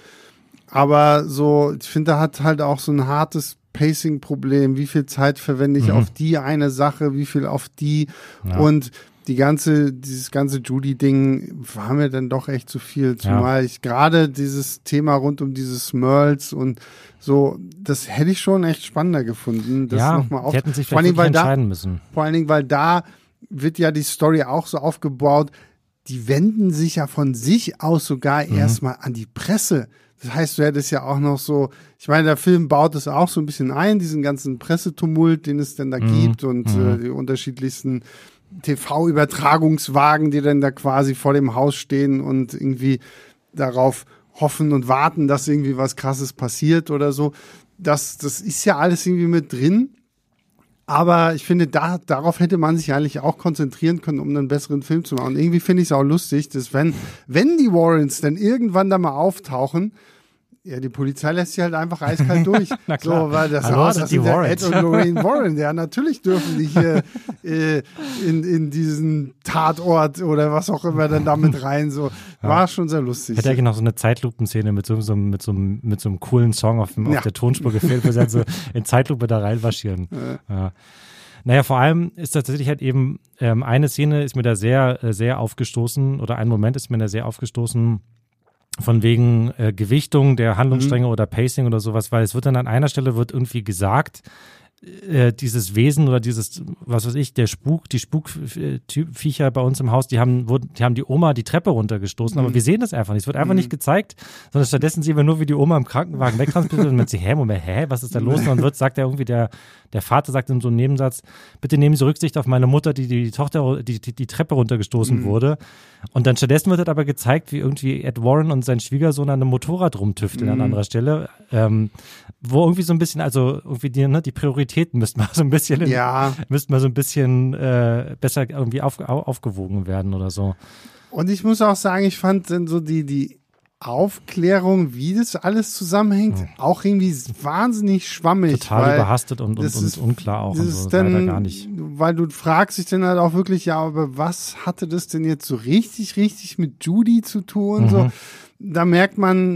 Aber so, ich finde, da hat halt auch so ein hartes Pacing-Problem. Wie viel Zeit verwende ich Mhm. auf die eine Sache, wie viel auf die? Ja. Und die ganze, dieses ganze Judy-Ding war mir dann doch echt zu viel. Zumal ich gerade dieses Thema rund um dieses Merles und so, das hätte ich schon echt spannender gefunden. Das ja, noch mal auf, die hätten sich vor allen vielleicht Dingen, weil wirklich da, entscheiden müssen. vor allen Dingen, weil da wird ja die Story auch so aufgebaut, die wenden sich ja von sich aus sogar Mhm. erstmal an die Presse. Das heißt, du hättest ja auch noch so, ich meine, der Film baut es auch so ein bisschen ein, diesen ganzen Pressetumult, den es denn da Mhm. gibt und Mhm. äh, die unterschiedlichsten T V-Übertragungswagen, die dann da quasi vor dem Haus stehen und irgendwie darauf hoffen und warten, dass irgendwie was Krasses passiert oder so. Das, das ist ja alles irgendwie mit drin. Aber ich finde, da, darauf hätte man sich eigentlich auch konzentrieren können, um einen besseren Film zu machen. Und irgendwie finde ich es auch lustig, dass wenn, wenn die Warrens dann irgendwann da mal auftauchen, ja, die Polizei lässt sie halt einfach eiskalt durch. Na klar. So, weil das, Hallo, ah, sind das die sind ja Warrens. Ed und Lorraine Warren. Ja, natürlich dürfen die hier äh, in, in diesen Tatort oder was auch immer dann damit rein. So, war schon sehr lustig. Hätte eigentlich noch so eine Zeitlupenszene mit so, so, mit so, mit so einem coolen Song auf, dem, Ja. auf der Tonspur gefehlt, wo sie halt so in Zeitlupe da reinmarschieren. Ja. Naja, vor allem ist tatsächlich halt eben ähm, eine Szene ist mir da sehr, äh, sehr aufgestoßen oder ein Moment ist mir da sehr aufgestoßen von wegen äh, Gewichtung der Handlungsstränge Mhm. oder Pacing oder sowas, weil es wird dann an einer Stelle wird irgendwie gesagt, äh, dieses Wesen oder dieses, was weiß ich, der Spuk, die Spukviecher bei uns im Haus, die haben, wurden, die haben die Oma die Treppe runtergestoßen, aber wir sehen das einfach nicht. Es wird einfach Mhm. nicht gezeigt, sondern stattdessen sehen wir nur, wie die Oma im Krankenwagen wegtransportiert wird und man sieht, hä, Moment, hä, was ist da los? Und dann wird, sagt er irgendwie, der, der Vater sagt in so einem Nebensatz, bitte nehmen Sie Rücksicht auf meine Mutter, die die Tochter, die die, die Treppe runtergestoßen Mhm. wurde. Und dann stattdessen wird halt aber gezeigt, wie irgendwie Ed Warren und sein Schwiegersohn an einem Motorrad rumtüfteln an Mhm. anderer Stelle, ähm, wo irgendwie so ein bisschen, also irgendwie die, ne, die Prioritäten müssten mal so ein bisschen, in, Ja. müssten mal so ein bisschen äh, besser irgendwie auf, au- aufgewogen werden oder so. Und ich muss auch sagen, ich fand dann so die, die Aufklärung, wie das alles zusammenhängt, auch irgendwie wahnsinnig schwammig. Total weil überhastet und, und, das und ist- unklar auch das und so, ist dann, leider gar nicht. weil du fragst dich dann halt auch wirklich, ja, aber was hatte das denn jetzt so richtig, richtig mit Judy zu tun? Mhm. So, da merkt man,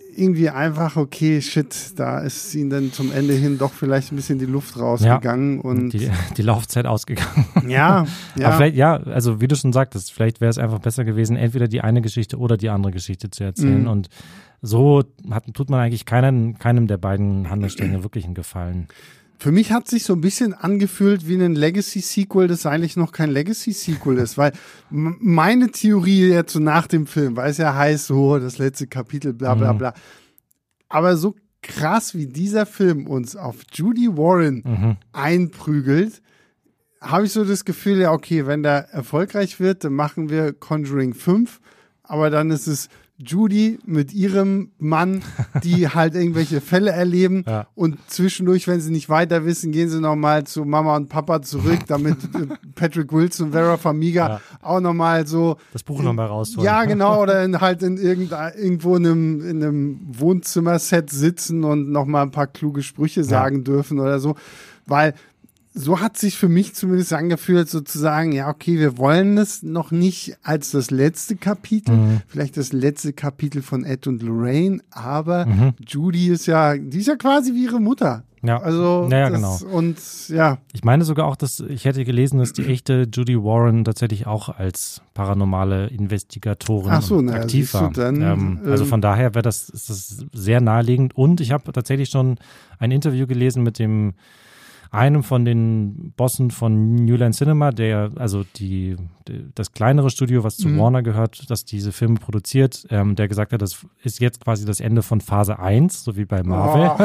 irgendwie einfach, okay, shit, da ist ihnen dann zum Ende hin doch vielleicht ein bisschen die Luft rausgegangen. Ja, und die, die Laufzeit ausgegangen. Ja, ja. Aber vielleicht, ja, also wie du schon sagtest, vielleicht wäre es einfach besser gewesen, entweder die eine Geschichte oder die andere Geschichte zu erzählen. Mhm. Und so hat, tut man eigentlich keinen, keinem der beiden Handlungsstränge wirklich einen Gefallen. Für mich hat sich so ein bisschen angefühlt wie ein Legacy-Sequel, das eigentlich noch kein Legacy-Sequel ist, weil m- meine Theorie jetzt so nach dem Film, weil es ja heißt, so das letzte Kapitel, bla bla bla, aber so krass wie dieser Film uns auf Judy Warren Mhm. einprügelt, habe ich so das Gefühl, ja okay, wenn der erfolgreich wird, dann machen wir Conjuring fünf, aber dann ist es Judy mit ihrem Mann, die halt irgendwelche Fälle erleben Ja. und zwischendurch, wenn sie nicht weiter wissen, gehen sie nochmal zu Mama und Papa zurück, damit Patrick Wilson und Vera Farmiga Ja. auch nochmal so Das Buch nochmal rausholen. ja, genau, oder in, halt in irgendein, irgendwo in einem, in einem Wohnzimmerset sitzen und nochmal ein paar kluge Sprüche sagen dürfen oder so, weil so hat sich für mich zumindest angefühlt, sozusagen, ja, okay, wir wollen es noch nicht als das letzte Kapitel, Mhm. vielleicht das letzte Kapitel von Ed und Lorraine, aber Mhm. Judy ist ja, die ist ja quasi wie ihre Mutter. Ja, Also, ja, ja, das, genau. Und ja, Ich meine sogar auch, dass ich hätte gelesen, dass die echte Judy Warren tatsächlich auch als paranormale Investigatorin Ach so, na, aktiv siehst du, war. dann, ähm, also ähm, von daher wäre das, ist das sehr naheliegend. Und ich habe tatsächlich schon ein Interview gelesen mit dem einem von den Bossen von New Line Cinema, der, also die, die das kleinere Studio, was zu Mhm. Warner gehört, das diese Filme produziert, ähm, der gesagt hat, das ist jetzt quasi das Ende von Phase eins, so wie bei Marvel.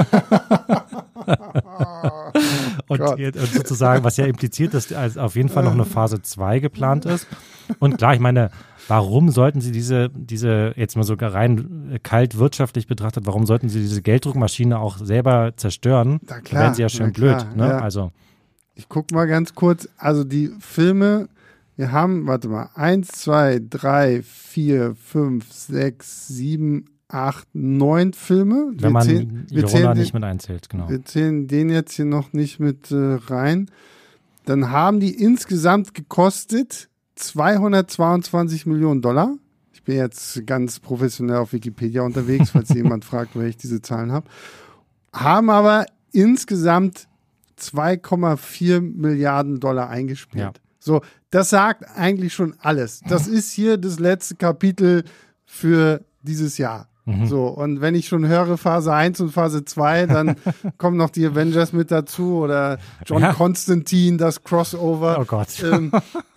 und, Gott. und sozusagen, was ja impliziert, dass also auf jeden Fall noch eine Phase zwei geplant ist. Und klar, ich meine, warum sollten sie diese, diese, jetzt mal sogar rein kalt wirtschaftlich betrachtet, warum sollten sie diese Gelddruckmaschine auch selber zerstören? Na Da klar, wären sie ja schön na blöd. klar, Ne? ja. Also, Ich guck mal ganz kurz, also die Filme, wir haben, warte mal, eins, zwei, drei, vier, fünf, sechs, sieben, acht, neun Filme. wenn man zählen, wir, Irona zählen nicht den, mit einzählt, genau. wir zählen den jetzt hier noch nicht mit äh, rein. Dann haben die insgesamt gekostet zweihundertzweiundzwanzig Millionen Dollar. Ich bin jetzt ganz professionell auf Wikipedia unterwegs, falls jemand fragt, woher ich diese Zahlen habe. Haben aber insgesamt zwei Komma vier Milliarden Dollar eingespielt. Ja. So, das sagt eigentlich schon alles. Das ist hier das letzte Kapitel für dieses Jahr. Mhm. So, und wenn ich schon höre Phase eins und Phase zwei, dann kommen noch die Avengers mit dazu oder John Ja. Constantine, das Crossover. Oh Gott. Ähm,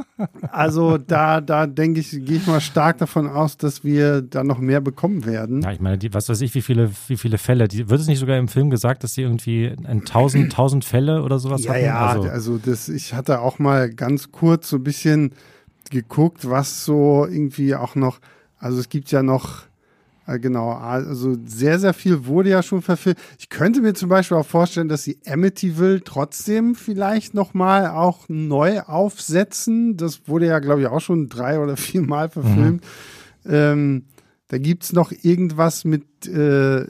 also da, da denke ich, gehe ich mal stark davon aus, dass wir da noch mehr bekommen werden. Ja, ich meine, die, was weiß ich, wie viele, wie viele Fälle. Die, wird es nicht sogar im Film gesagt, dass sie irgendwie ein tausend, tausend Fälle oder sowas Ja, hatten? ja, Also, also das, ich hatte auch mal ganz kurz so ein bisschen geguckt, was so irgendwie auch noch, also es gibt ja noch, äh, genau, also sehr, sehr viel wurde ja schon verfilmt. Ich könnte mir zum Beispiel auch vorstellen, dass sie Amityville trotzdem vielleicht nochmal auch neu aufsetzen. Das wurde ja, glaube ich, auch schon drei oder vier Mal verfilmt. Mhm. Ähm, da gibt's noch irgendwas mit äh,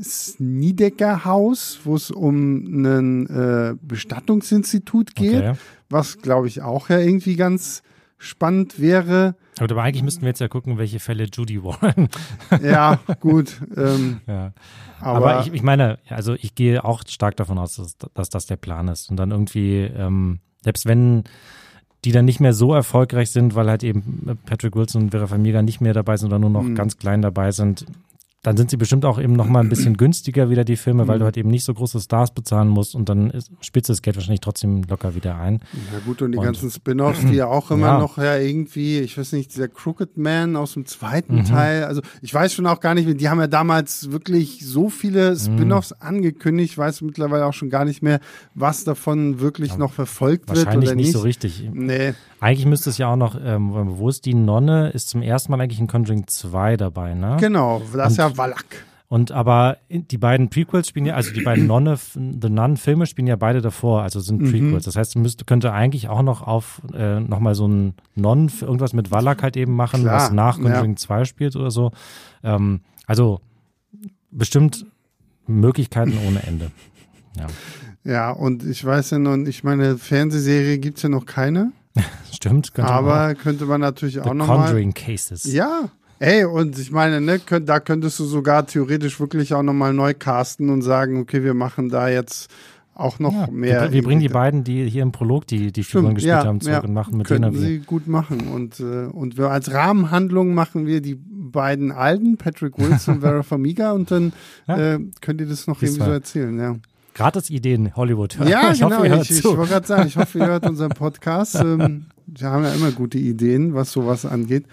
Snedeker Haus, wo es um ein äh, Bestattungsinstitut geht, okay. was, glaube ich, auch ja irgendwie ganz spannend wäre. Aber eigentlich müssten wir jetzt ja gucken, welche Fälle Judy Warren. Ja, gut. Ähm, ja. aber Aber ich, ich meine, also ich gehe auch stark davon aus, dass, dass das der Plan ist. Und dann irgendwie, ähm, selbst wenn die dann nicht mehr so erfolgreich sind, weil halt eben Patrick Wilson und Vera Farmiga nicht mehr dabei sind oder nur noch Mhm. ganz klein dabei sind, dann sind sie bestimmt auch eben noch mal ein bisschen günstiger wieder, die Filme, weil du halt eben nicht so große Stars bezahlen musst und dann ist, spitzt das Geld wahrscheinlich trotzdem locker wieder ein. Ja gut, und die Und- ganzen Spin-Offs, die ja auch immer Ja. noch ja irgendwie, ich weiß nicht, dieser Crooked Man aus dem zweiten Mhm. Teil, also ich weiß schon auch gar nicht, die haben ja damals wirklich so viele Spin-Offs angekündigt, ich weiß mittlerweile auch schon gar nicht mehr, was davon wirklich Ja, noch verfolgt wird Wahrscheinlich oder nicht, nicht. so richtig. Nee, Eigentlich müsste es ja auch noch, ähm, wo ist die Nonne, ist zum ersten Mal eigentlich in Conjuring zwei dabei, ne? genau, das ist Und- ja Wallach. Und aber die beiden Prequels spielen ja, also die beiden Nonne, The Nun-Filme spielen ja beide davor, also sind Mhm. Prequels. Das heißt, müsste, könnte eigentlich auch noch auf äh, nochmal so ein Non, irgendwas mit Wallach halt eben machen, Klar, was nach ja. Conjuring zwei spielt oder so. Ähm, also bestimmt Möglichkeiten ohne Ende. Ja, Ja, und ich weiß ja noch, ich meine, Fernsehserie gibt's ja noch keine, stimmt. Könnte man aber könnte man natürlich auch. auch The noch mal. Conjuring Cases. Ja, Ey, und ich meine, ne, könnt, da könntest du sogar theoretisch wirklich auch nochmal neu casten und sagen, okay, wir machen da jetzt auch noch ja, mehr. Wir, wir bringen die beiden, die hier im Prolog die, die Figuren gespielt ja, haben, zurück ja, und machen mit denen denen sie gut machen. Und, äh, und wir als Rahmenhandlung machen wir die beiden Alten, Patrick Wilson und Vera Farmiga, und dann ja. äh, könnt ihr das noch irgendwie so erzählen, ja. Gratis-Ideen, Hollywood. Ja, ich genau. Hoffe, ihr hört ich ich zu. wollte gerade sagen, ich hoffe, ihr hört unseren Podcast. Ähm, wir haben ja immer gute Ideen, was sowas angeht.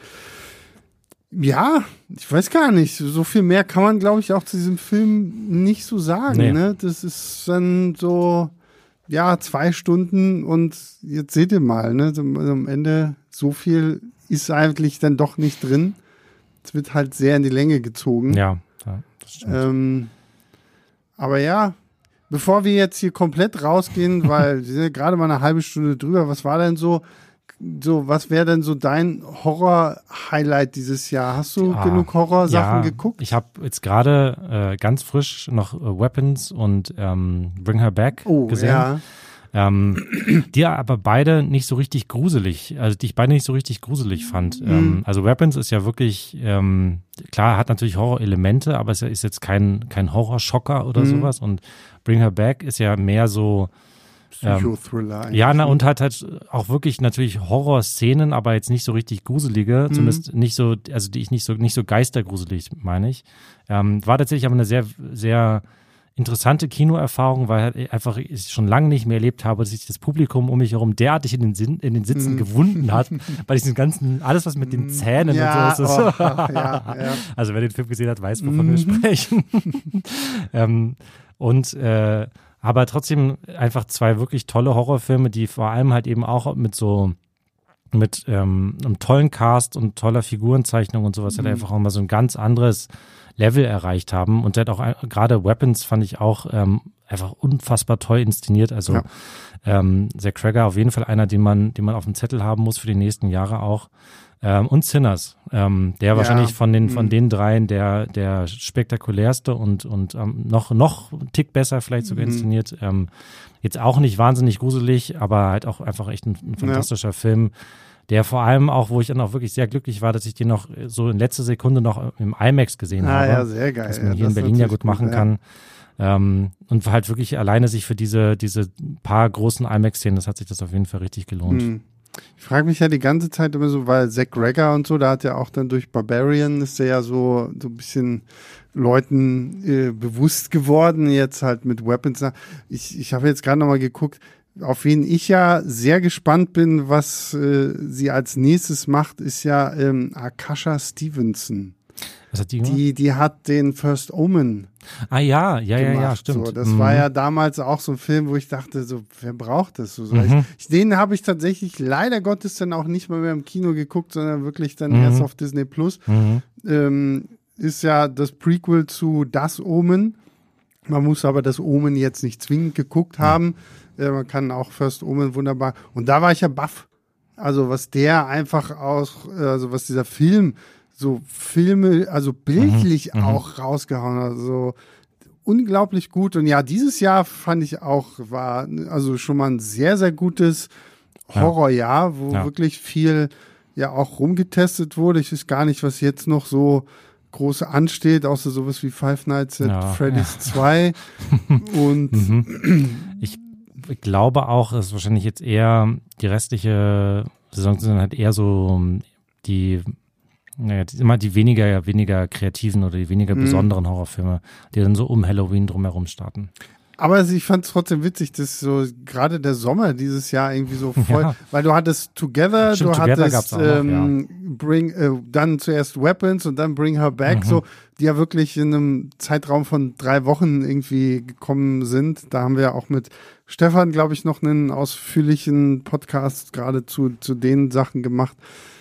Ja, ich weiß gar nicht. So viel mehr kann man, glaube ich, auch zu diesem Film nicht so sagen. Nee. Ne? Das ist dann so, ja, zwei Stunden und jetzt seht ihr mal, ne? Am Ende so viel ist eigentlich dann doch nicht drin. Es wird halt sehr in die Länge gezogen. Ja, ja das stimmt. Ähm, aber ja, bevor wir jetzt hier komplett rausgehen, weil wir sind ja gerade mal eine halbe Stunde drüber, was war denn so, so was wäre denn so dein Horror-Highlight dieses Jahr? Hast du Ah, genug Horror-Sachen ja, geguckt? Ich habe jetzt gerade äh, ganz frisch noch äh, Weapons und ähm, Bring Her Back oh, gesehen. ja. Ähm, die aber beide nicht so richtig gruselig, also die ich beide nicht so richtig gruselig fand. Mhm. Ähm, also Weapons ist ja wirklich, ähm, klar, hat natürlich Horror-Elemente, aber es ist jetzt kein, kein Horrorschocker oder Mhm. sowas. Und Bring Her Back ist ja mehr so, Psychothriller eigentlich. ja, na, und hat halt auch wirklich natürlich Horrorszenen, aber jetzt nicht so richtig gruselige, Mhm. zumindest nicht so, also die ich nicht so, nicht so geistergruselig, meine ich. Ähm, war tatsächlich aber eine sehr, sehr interessante Kinoerfahrung, weil halt einfach ich schon lange nicht mehr erlebt habe, dass sich das Publikum um mich herum derartig in den, Sinn, in den Sitzen Mhm. gewunden hat, bei diesen ganzen, alles was mit den Zähnen ja, und so ist. Das oh, ja, ja. Also wer den Film gesehen hat, weiß, wovon Mhm. wir sprechen. ähm, und äh, aber trotzdem einfach zwei wirklich tolle Horrorfilme, die vor allem halt eben auch mit so mit ähm, einem tollen Cast und toller Figurenzeichnung und sowas Mhm. halt einfach auch mal so ein ganz anderes Level erreicht haben. Und halt auch ein- gerade Weapons fand ich auch ähm, einfach unfassbar toll inszeniert. Also Ja. ähm, Zach Cregger auf jeden Fall einer, den man, den man auf dem Zettel haben muss für die nächsten Jahre auch. Ähm, und Sinners, ähm, der Ja. wahrscheinlich von den von Mhm. den dreien der der spektakulärste und und ähm, noch noch einen Tick besser vielleicht sogar Mhm. inszeniert. Ähm, jetzt auch nicht wahnsinnig gruselig, aber halt auch einfach echt ein, ein fantastischer Film, der vor allem auch, wo ich dann auch wirklich sehr glücklich war, dass ich den noch so in letzter Sekunde noch im IMAX gesehen Ah, habe, ja, sehr geil. was man Ja, hier das in ist Berlin ja natürlich gut machen ja. kann. Ähm, und halt wirklich alleine sich für diese diese paar großen IMAX-Szenen, das hat sich das auf jeden Fall richtig gelohnt. Hm. Ich frage mich ja die ganze Zeit immer so, weil Zach Cregger und so, da hat ja auch dann durch Barbarian ist der ja so, so ein bisschen Leuten äh, bewusst geworden, jetzt halt mit Weapons. Ich, ich habe jetzt gerade nochmal geguckt, auf wen ich ja sehr gespannt bin, was äh, sie als nächstes macht, ist ja ähm, Akasha Stevenson. Was hat die gemacht? Die, die hat den First Omen Ah ja, ja, ja, gemacht. ja, stimmt. So, das Mhm. war ja damals auch so ein Film, wo ich dachte, so, wer braucht das? So, so Mhm. ich, den habe ich tatsächlich leider Gottes dann auch nicht mal mehr im Kino geguckt, sondern wirklich dann Mhm. erst auf Disney Plus. Mhm. Ähm, ist ja das Prequel zu Das Omen. Man muss aber das Omen jetzt nicht zwingend geguckt haben. Äh, man kann auch First Omen wunderbar. Und da war ich ja baff. Also was der einfach aus, also was dieser Film so Filme, also bildlich Mhm, mhm. auch rausgehauen hat. Also unglaublich gut. Und ja, dieses Jahr fand ich auch, war also schon mal ein sehr, sehr gutes Ja. Horrorjahr, wo Ja. wirklich viel ja auch rumgetestet wurde. Ich weiß gar nicht, was jetzt noch so groß ansteht, außer sowas wie Five Nights at Ja, Freddy's zwei. Und Mhm. Ich glaube auch, dass wahrscheinlich jetzt eher die restliche Saison sind halt eher so die, naja, die, immer die weniger, weniger kreativen oder die weniger Mhm. besonderen Horrorfilme, die dann so um Halloween drumherum starten. aber also ich fand es trotzdem witzig, dass so gerade der Sommer dieses Jahr irgendwie so voll, Ja. weil du hattest Together, Stimmt, du Together gab's hattest auch noch, ähm, Bring, äh, dann zuerst Weapons und dann Bring Her Back, Mhm. so, die ja wirklich in einem Zeitraum von drei Wochen irgendwie gekommen sind. Da haben wir ja auch mit Stefan, glaube ich, noch einen ausführlichen Podcast gerade zu, zu den Sachen gemacht.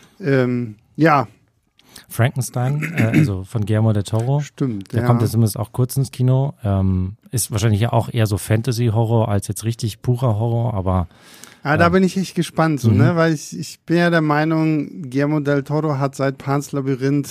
Ähm, ja, Frankenstein, äh, also von Guillermo del Toro. stimmt. Der ja. kommt jetzt zumindest auch kurz ins Kino. Ähm, ist wahrscheinlich ja auch eher so Fantasy-Horror als jetzt richtig purer Horror, aber Ja, da bin ich echt gespannt, so, Mhm. ne, weil ich, ich bin ja der Meinung, Guillermo del Toro hat seit Pan's Labyrinth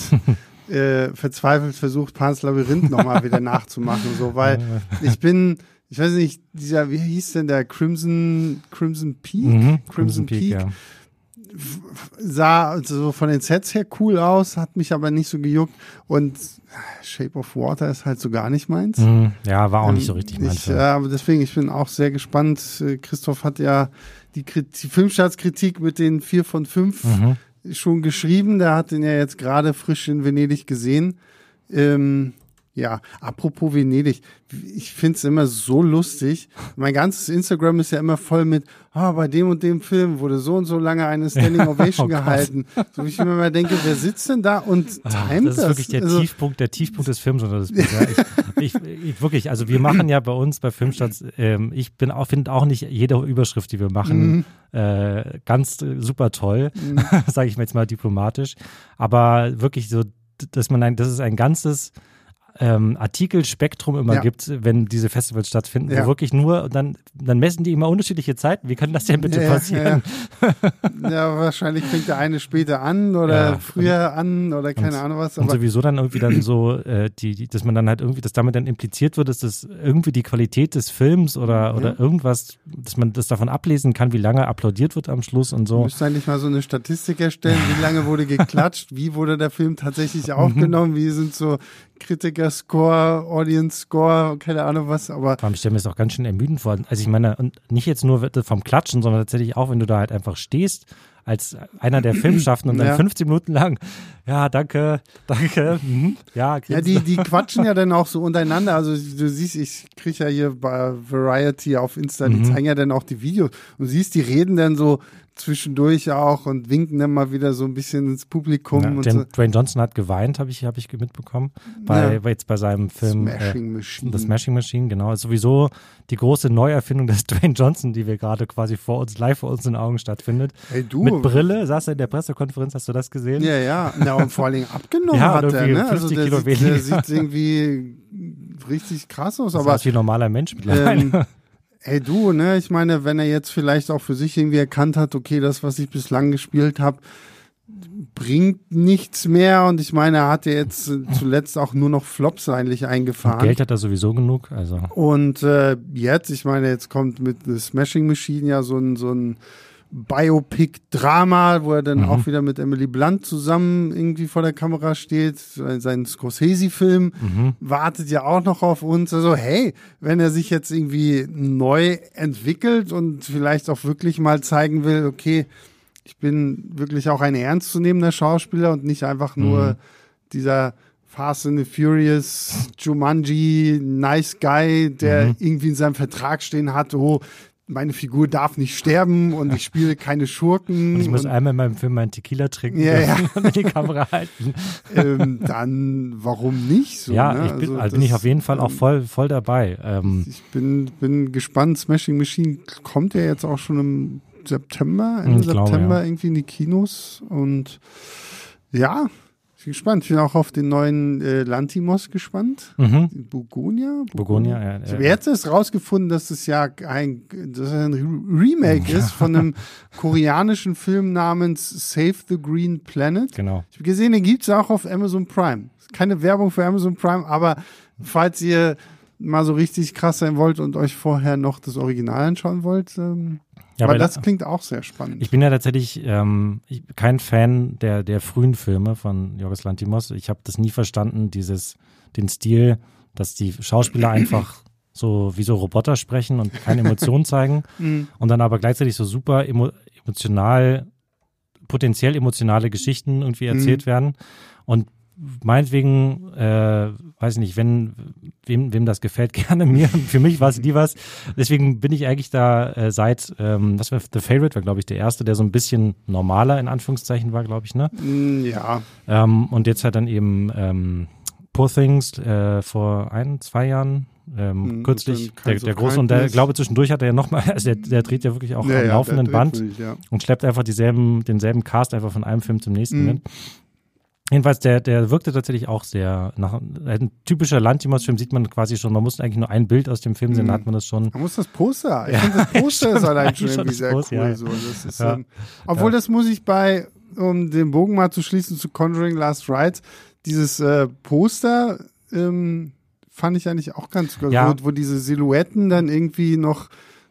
äh, verzweifelt versucht, Pan's Labyrinth nochmal wieder nachzumachen, so, weil ich bin, ich weiß nicht, dieser, wie hieß denn der Crimson, Crimson Peak? Mhm, Crimson Peak. ja. sah so von den Sets her cool aus, hat mich aber nicht so gejuckt. Und Shape of Water ist halt so gar nicht meins. Mhm. Ja, war auch ähm, nicht so richtig meins. Ja, äh, aber deswegen, ich bin auch sehr gespannt. Christoph hat ja die, die Filmstartskritik mit den vier von fünf mhm. schon geschrieben. Der hat den ja jetzt gerade frisch in Venedig gesehen. Ähm, Ja, apropos Venedig, ich find's immer so lustig. Mein ganzes Instagram ist ja immer voll mit, ah, oh, bei dem und dem Film wurde so und so lange eine Standing Ovation oh, gehalten. So wie ich mir mal denke, wer sitzt denn da und timet das? Das ist wirklich der also, Tiefpunkt, der Tiefpunkt des Films. Oder das Bild, ja. ich, ich, ich, wirklich, also wir machen ja bei uns bei Filmstarts, ähm, ich bin auch, finde auch nicht jede Überschrift, die wir machen, mhm. äh, ganz äh, super toll, mhm. sage ich mir jetzt mal diplomatisch. Aber wirklich so, dass man ein, das ist ein ganzes Ähm, Artikelspektrum immer ja. gibt, wenn diese Festivals stattfinden, ja. wo wirklich nur, dann, dann messen die immer unterschiedliche Zeiten. Wie kann das denn bitte ja, passieren? Ja. ja, wahrscheinlich fängt der eine später an oder ja. früher an oder keine und, Ahnung was. Aber und sowieso dann irgendwie dann so, äh, die, die, dass man dann halt irgendwie, dass damit dann impliziert wird, dass das irgendwie die Qualität des Films oder, oder ja. irgendwas, dass man das davon ablesen kann, wie lange applaudiert wird am Schluss und so. Du müsst eigentlich mal so eine Statistik erstellen, wie lange wurde geklatscht, wie wurde der Film tatsächlich aufgenommen, wie sind so Kritiker-Score, Audience-Score, keine Ahnung was, aber. Ich stelle mir das auch ganz schön ermüdend vor. Also ich meine, und nicht jetzt nur vom Klatschen, sondern tatsächlich auch, wenn du da halt einfach stehst, als einer der Filmschaffenden und dann ja. fünfzehn Minuten lang, ja, danke, danke, mhm, ja. Ja, die, die quatschen ja dann auch so untereinander, also du siehst, ich kriege ja hier bei Variety auf Insta, die mhm. zeigen ja dann auch die Videos und du siehst, die reden dann so zwischendurch auch und winken dann mal wieder so ein bisschen ins Publikum. Ja, und denn so. Dwayne Johnson hat geweint, habe ich, hab ich mitbekommen, bei, ja. bei jetzt bei seinem Film Smashing äh, Machine. The Smashing Machine, genau. Ist sowieso die große Neuerfindung des Dwayne Johnson, die wir gerade quasi vor uns, live vor uns in den Augen stattfindet. Hey, du. Mit Brille, saß er in der Pressekonferenz, hast du das gesehen? Ja, ja, ja und vor allen Dingen abgenommen ja, hat er, ne? Also der, Kilo sieht, der sieht irgendwie richtig krass aus. Das aber ist wie ein normaler Mensch mittlerweile. Ähm, Ey du, ne, ich meine, wenn er jetzt vielleicht auch für sich irgendwie erkannt hat, okay, das, was ich bislang gespielt habe, bringt nichts mehr und ich meine, er hat ja jetzt zuletzt auch nur noch Flops eigentlich eingefahren. Und Geld hat er sowieso genug, also. Und äh, jetzt, ich meine, jetzt kommt mit The Smashing Machine ja so ein, so ein Biopic-Drama, wo er dann mhm. auch wieder mit Emily Blunt zusammen irgendwie vor der Kamera steht. Sein Scorsese-Film mhm. wartet ja auch noch auf uns. Also hey, wenn er sich jetzt irgendwie neu entwickelt und vielleicht auch wirklich mal zeigen will, okay, ich bin wirklich auch ein ernstzunehmender Schauspieler und nicht einfach nur mhm. dieser Fast and the Furious Jumanji Nice Guy, der mhm. irgendwie in seinem Vertrag stehen hat, oh, meine Figur darf nicht sterben und ich spiele keine Schurken. Und ich muss und, einmal in meinem Film meinen Tequila trinken ja, ja. und die Kamera halten. Ähm, dann warum nicht? So, ja, ne? ich bin, also, also bin ich auf jeden Fall auch voll, voll dabei. Ähm, ich bin, bin gespannt. Smashing Machine kommt ja jetzt auch schon im September, Ende glaube, September ja. irgendwie in die Kinos und ja, ich bin gespannt. Ich bin auch auf den neuen äh, Lantimos gespannt. Mhm. Bugonia? Bugonia, ja. Ich habe jetzt erst rausgefunden, dass es ja ein, dass es ein Remake ja. ist von einem koreanischen Film namens Save the Green Planet. Genau. Ich habe gesehen, den gibt es auch auf Amazon Prime. Keine Werbung für Amazon Prime, aber falls ihr mal so richtig krass sein wollt und euch vorher noch das Original anschauen wollt, ähm, ja, aber das klingt auch sehr spannend. Ich bin ja tatsächlich ähm, ich, kein Fan der, der frühen Filme von Yorgos Lanthimos. Ich habe das nie verstanden, dieses, den Stil, dass die Schauspieler einfach so wie so Roboter sprechen und keine Emotionen zeigen mhm. und dann aber gleichzeitig so super emo, emotional, potenziell emotionale Geschichten irgendwie erzählt mhm. werden. Und meinetwegen, äh, weiß ich nicht, wenn wem, wem das gefällt, gerne mir. Für mich war es nie was. Deswegen bin ich eigentlich da äh, seit, ähm, was war The Favorite, war glaube ich der erste, der so ein bisschen normaler in Anführungszeichen war, glaube ich, ne? Ja. Ähm, und jetzt halt dann eben ähm, Poor Things äh, vor ein, zwei Jahren. Ähm, mhm, kürzlich, der, der große, und der glaube zwischendurch hat er ja nochmal, also der, der dreht ja wirklich auch ja, am ja, laufenden Band wirklich, ja. und schleppt einfach dieselben, denselben Cast einfach von einem Film zum nächsten mhm. mit. Jedenfalls, der, der wirkte tatsächlich auch sehr nach ein typischer Lanthimos-Film sieht man quasi schon, man muss eigentlich nur ein Bild aus dem Film sehen, mhm. dann hat man das schon. Man muss das Poster, ich ja, finde das Poster ist allein schon irgendwie sehr Post, cool. Ja. So. Das ist, ja. ähm, obwohl, ja. das muss ich bei, um den Bogen mal zu schließen zu Conjuring Last Ride, dieses äh, Poster ähm, fand ich eigentlich auch ganz gut, ja. wo, wo diese Silhouetten dann irgendwie noch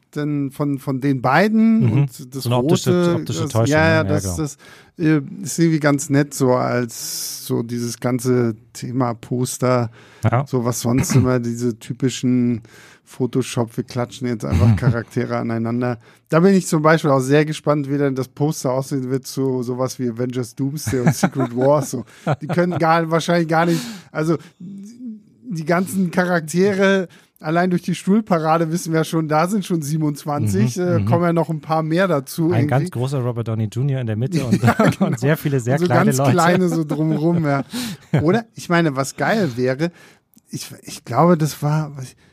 denn von, von den beiden Mhm. und das So eine rote, optische- optische das, Täuschung, ja, ja, ne? das, Ja, genau. das äh, ist irgendwie ganz nett, so als so dieses ganze Thema Poster, Ja. so was sonst immer diese typischen Photoshop, wir klatschen jetzt einfach Charaktere aneinander. Da bin ich zum Beispiel auch sehr gespannt, wie dann das Poster aussehen wird zu sowas wie Avengers Doomsday und Secret Wars. So. Die können gar wahrscheinlich gar nicht, also die ganzen Charaktere, allein durch die Stuhlparade wissen wir schon, da sind schon siebenundzwanzig, Mhm, äh, mhm. kommen ja noch ein paar mehr dazu. Ein irgendwie. ganz großer Robert Downey Junior in der Mitte und, Ja, genau. und sehr viele sehr Und so kleine ganz Leute. kleine so drumrum, ja. Oder? Ich meine, was geil wäre, ich, ich glaube, das war,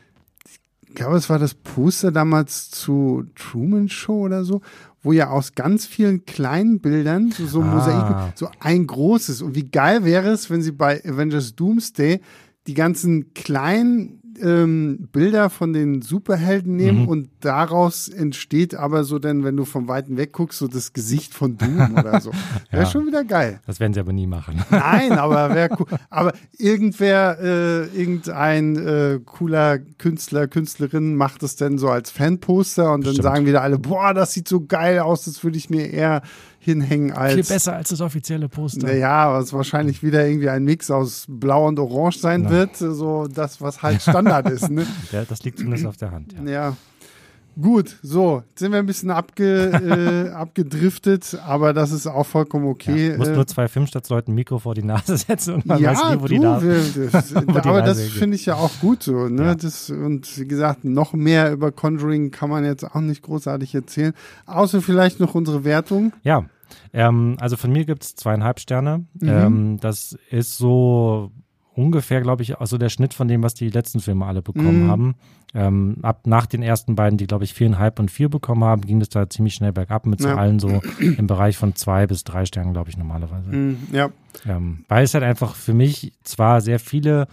ich glaube, es war das Poster damals zu Truman Show oder so, wo ja aus ganz vielen kleinen Bildern, so, so Ah. Mosaiken, so ein großes. Und wie geil wäre es, wenn sie bei Avengers Doomsday die ganzen kleinen ähm, Bilder von den Superhelden nehmen Mhm. und daraus entsteht aber so dann, wenn du vom Weiten weg guckst, so das Gesicht von Doom oder so. Wäre Ja. schon wieder geil. Das werden sie aber nie machen. Nein, aber wäre cool. Aber irgendwer, äh, irgendein äh, cooler Künstler, Künstlerin macht es dann so als Fanposter und dann Stimmt. sagen wieder alle, boah, das sieht so geil aus, das würde ich mir eher hinhängen als. Viel besser als das offizielle Poster. Naja, was wahrscheinlich wieder irgendwie ein Mix aus Blau und Orange sein Na. wird, so das, was halt Standard ist. Ne? Ja, das liegt zumindest auf der Hand. Ja. Ja. Gut, so, jetzt sind wir ein bisschen abge, äh, abgedriftet, aber das ist auch vollkommen okay. Ja, muss Äh, nur zwei Filmstadtleuten ein Mikro vor die Nase setzen und man ja, weiß nie, wo du, die da wir, das, die aber das Reise geht. finde ich ja auch gut so. Ne? Ja. Das, und wie gesagt, noch mehr über Conjuring kann man jetzt auch nicht großartig erzählen. Außer vielleicht noch unsere Wertung. Ja, ähm, also von mir gibt es zweieinhalb Sterne. Mhm. Ähm, das ist so ungefähr, glaube ich, auch so der Schnitt von dem, was die letzten Filme alle bekommen Mhm. haben. Ähm, ab nach den ersten beiden, die, glaube ich, viereinhalb und vier bekommen haben, ging das da ziemlich schnell bergab mit so Ja. allen so im Bereich von zwei bis drei Sternen, glaube ich, normalerweise. Mhm, ja. Ähm, weil es halt einfach für mich zwar sehr viele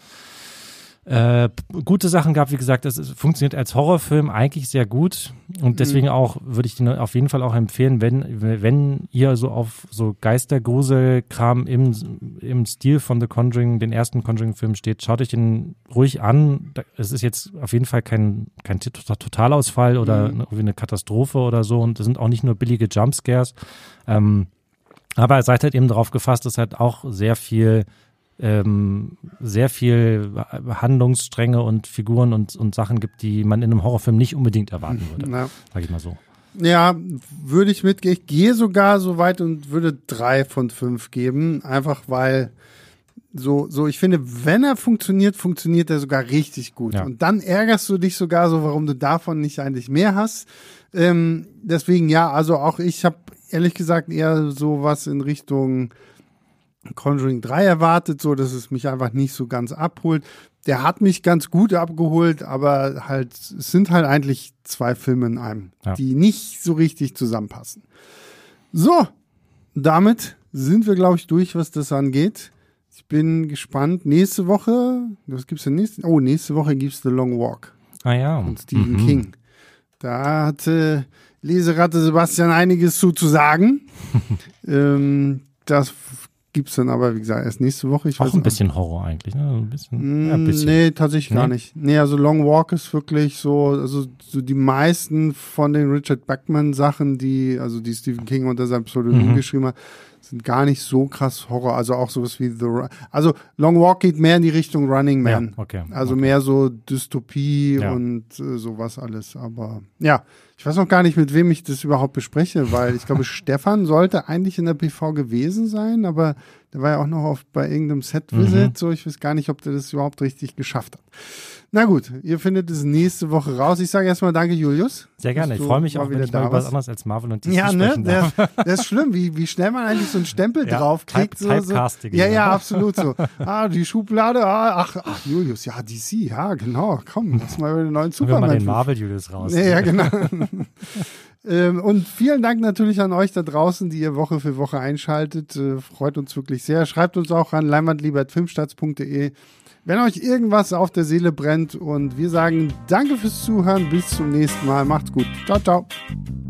äh, gute Sachen gab, wie gesagt, es ist- funktioniert als Horrorfilm eigentlich sehr gut und deswegen auch würde ich den auf jeden Fall auch empfehlen, wenn wenn ihr so auf so Geistergrusel-Kram im, im Stil von The Conjuring, den ersten Conjuring-Film steht, schaut euch den ruhig an. Da- Es ist jetzt auf jeden Fall kein, kein Tot- Totalausfall oder Mhm. irgendwie eine Katastrophe oder so und es sind auch nicht nur billige Jumpscares. Ähm, aber seid halt eben darauf gefasst, dass halt auch sehr viel ähm, sehr viel Handlungsstränge und Figuren und, und Sachen gibt, die man in einem Horrorfilm nicht unbedingt erwarten würde, Ja. sag ich mal so. Ja, würde ich mitgehen. Ich gehe sogar so weit und würde drei von fünf geben. Einfach weil so, so, ich finde, wenn er funktioniert, funktioniert er sogar richtig gut. Ja. Und dann ärgerst du dich sogar so, warum du davon nicht eigentlich mehr hast. Ähm, deswegen ja, also auch ich habe ehrlich gesagt eher so was in Richtung Conjuring drei erwartet, so dass es mich einfach nicht so ganz abholt. Der hat mich ganz gut abgeholt, aber halt, es sind halt eigentlich zwei Filme in einem, Ja. die nicht so richtig zusammenpassen. So, damit sind wir, glaube ich, durch, was das angeht. Ich bin gespannt. Nächste Woche, was gibt's denn nächste? Oh, nächste Woche gibt's The Long Walk Ah ja. von Stephen Mhm. King. Da hatte Leseratte Sebastian einiges zu, zu sagen. ähm, das gibt's dann aber, wie gesagt, erst nächste Woche. Ich Auch weiß ein bisschen Horror eigentlich, ne? Ein bisschen. Ja, ein Mm, bisschen. Nee, tatsächlich gar Nee? nicht. Nee, also Long Walk ist wirklich so, also so die meisten von den Richard Bachman Sachen, die, also die Stephen King unter seinem Pseudonym Mhm. geschrieben hat, sind gar nicht so krass Horror. Also auch sowas wie The Ru- Also Long Walk geht mehr in die Richtung Running Man. Ja, okay. Also okay. mehr so Dystopie Ja. und äh, sowas alles. Aber ja, ich weiß noch gar nicht, mit wem ich das überhaupt bespreche, weil ich glaube, Stefan sollte eigentlich in der P V gewesen sein, aber der war ja auch noch auf, bei irgendeinem Set-Visit. Mhm. So, ich weiß gar nicht, ob der das überhaupt richtig geschafft hat. Na gut, ihr findet es nächste Woche raus. Ich sage erstmal danke, Julius. Sehr gerne. dass Ich du freue mich mal auch, wenn wieder ich mal da über was warst. anderes als Marvel und D C Ja, ne? sprechen darf. Das, das ist schlimm, wie, wie schnell man eigentlich so einen Stempel Ja, draufkriegt. Type- So, so. Typecasting, Ja, ja. ja, absolut so. Ah, die Schublade, ah, ach, ach, Julius, ja, D C, ja, genau. Komm, lass mal über den neuen Holen wir mal Superman. den Marvel Julius raus. Ja, ja, genau. ähm, und vielen Dank natürlich an euch da draußen, die ihr Woche für Woche einschaltet. Äh, freut uns wirklich sehr. Schreibt uns auch an leinwandliebe at filmstarts punkt de, wenn euch irgendwas auf der Seele brennt. Und wir sagen danke fürs Zuhören. Bis zum nächsten Mal. Macht's gut. Ciao, ciao.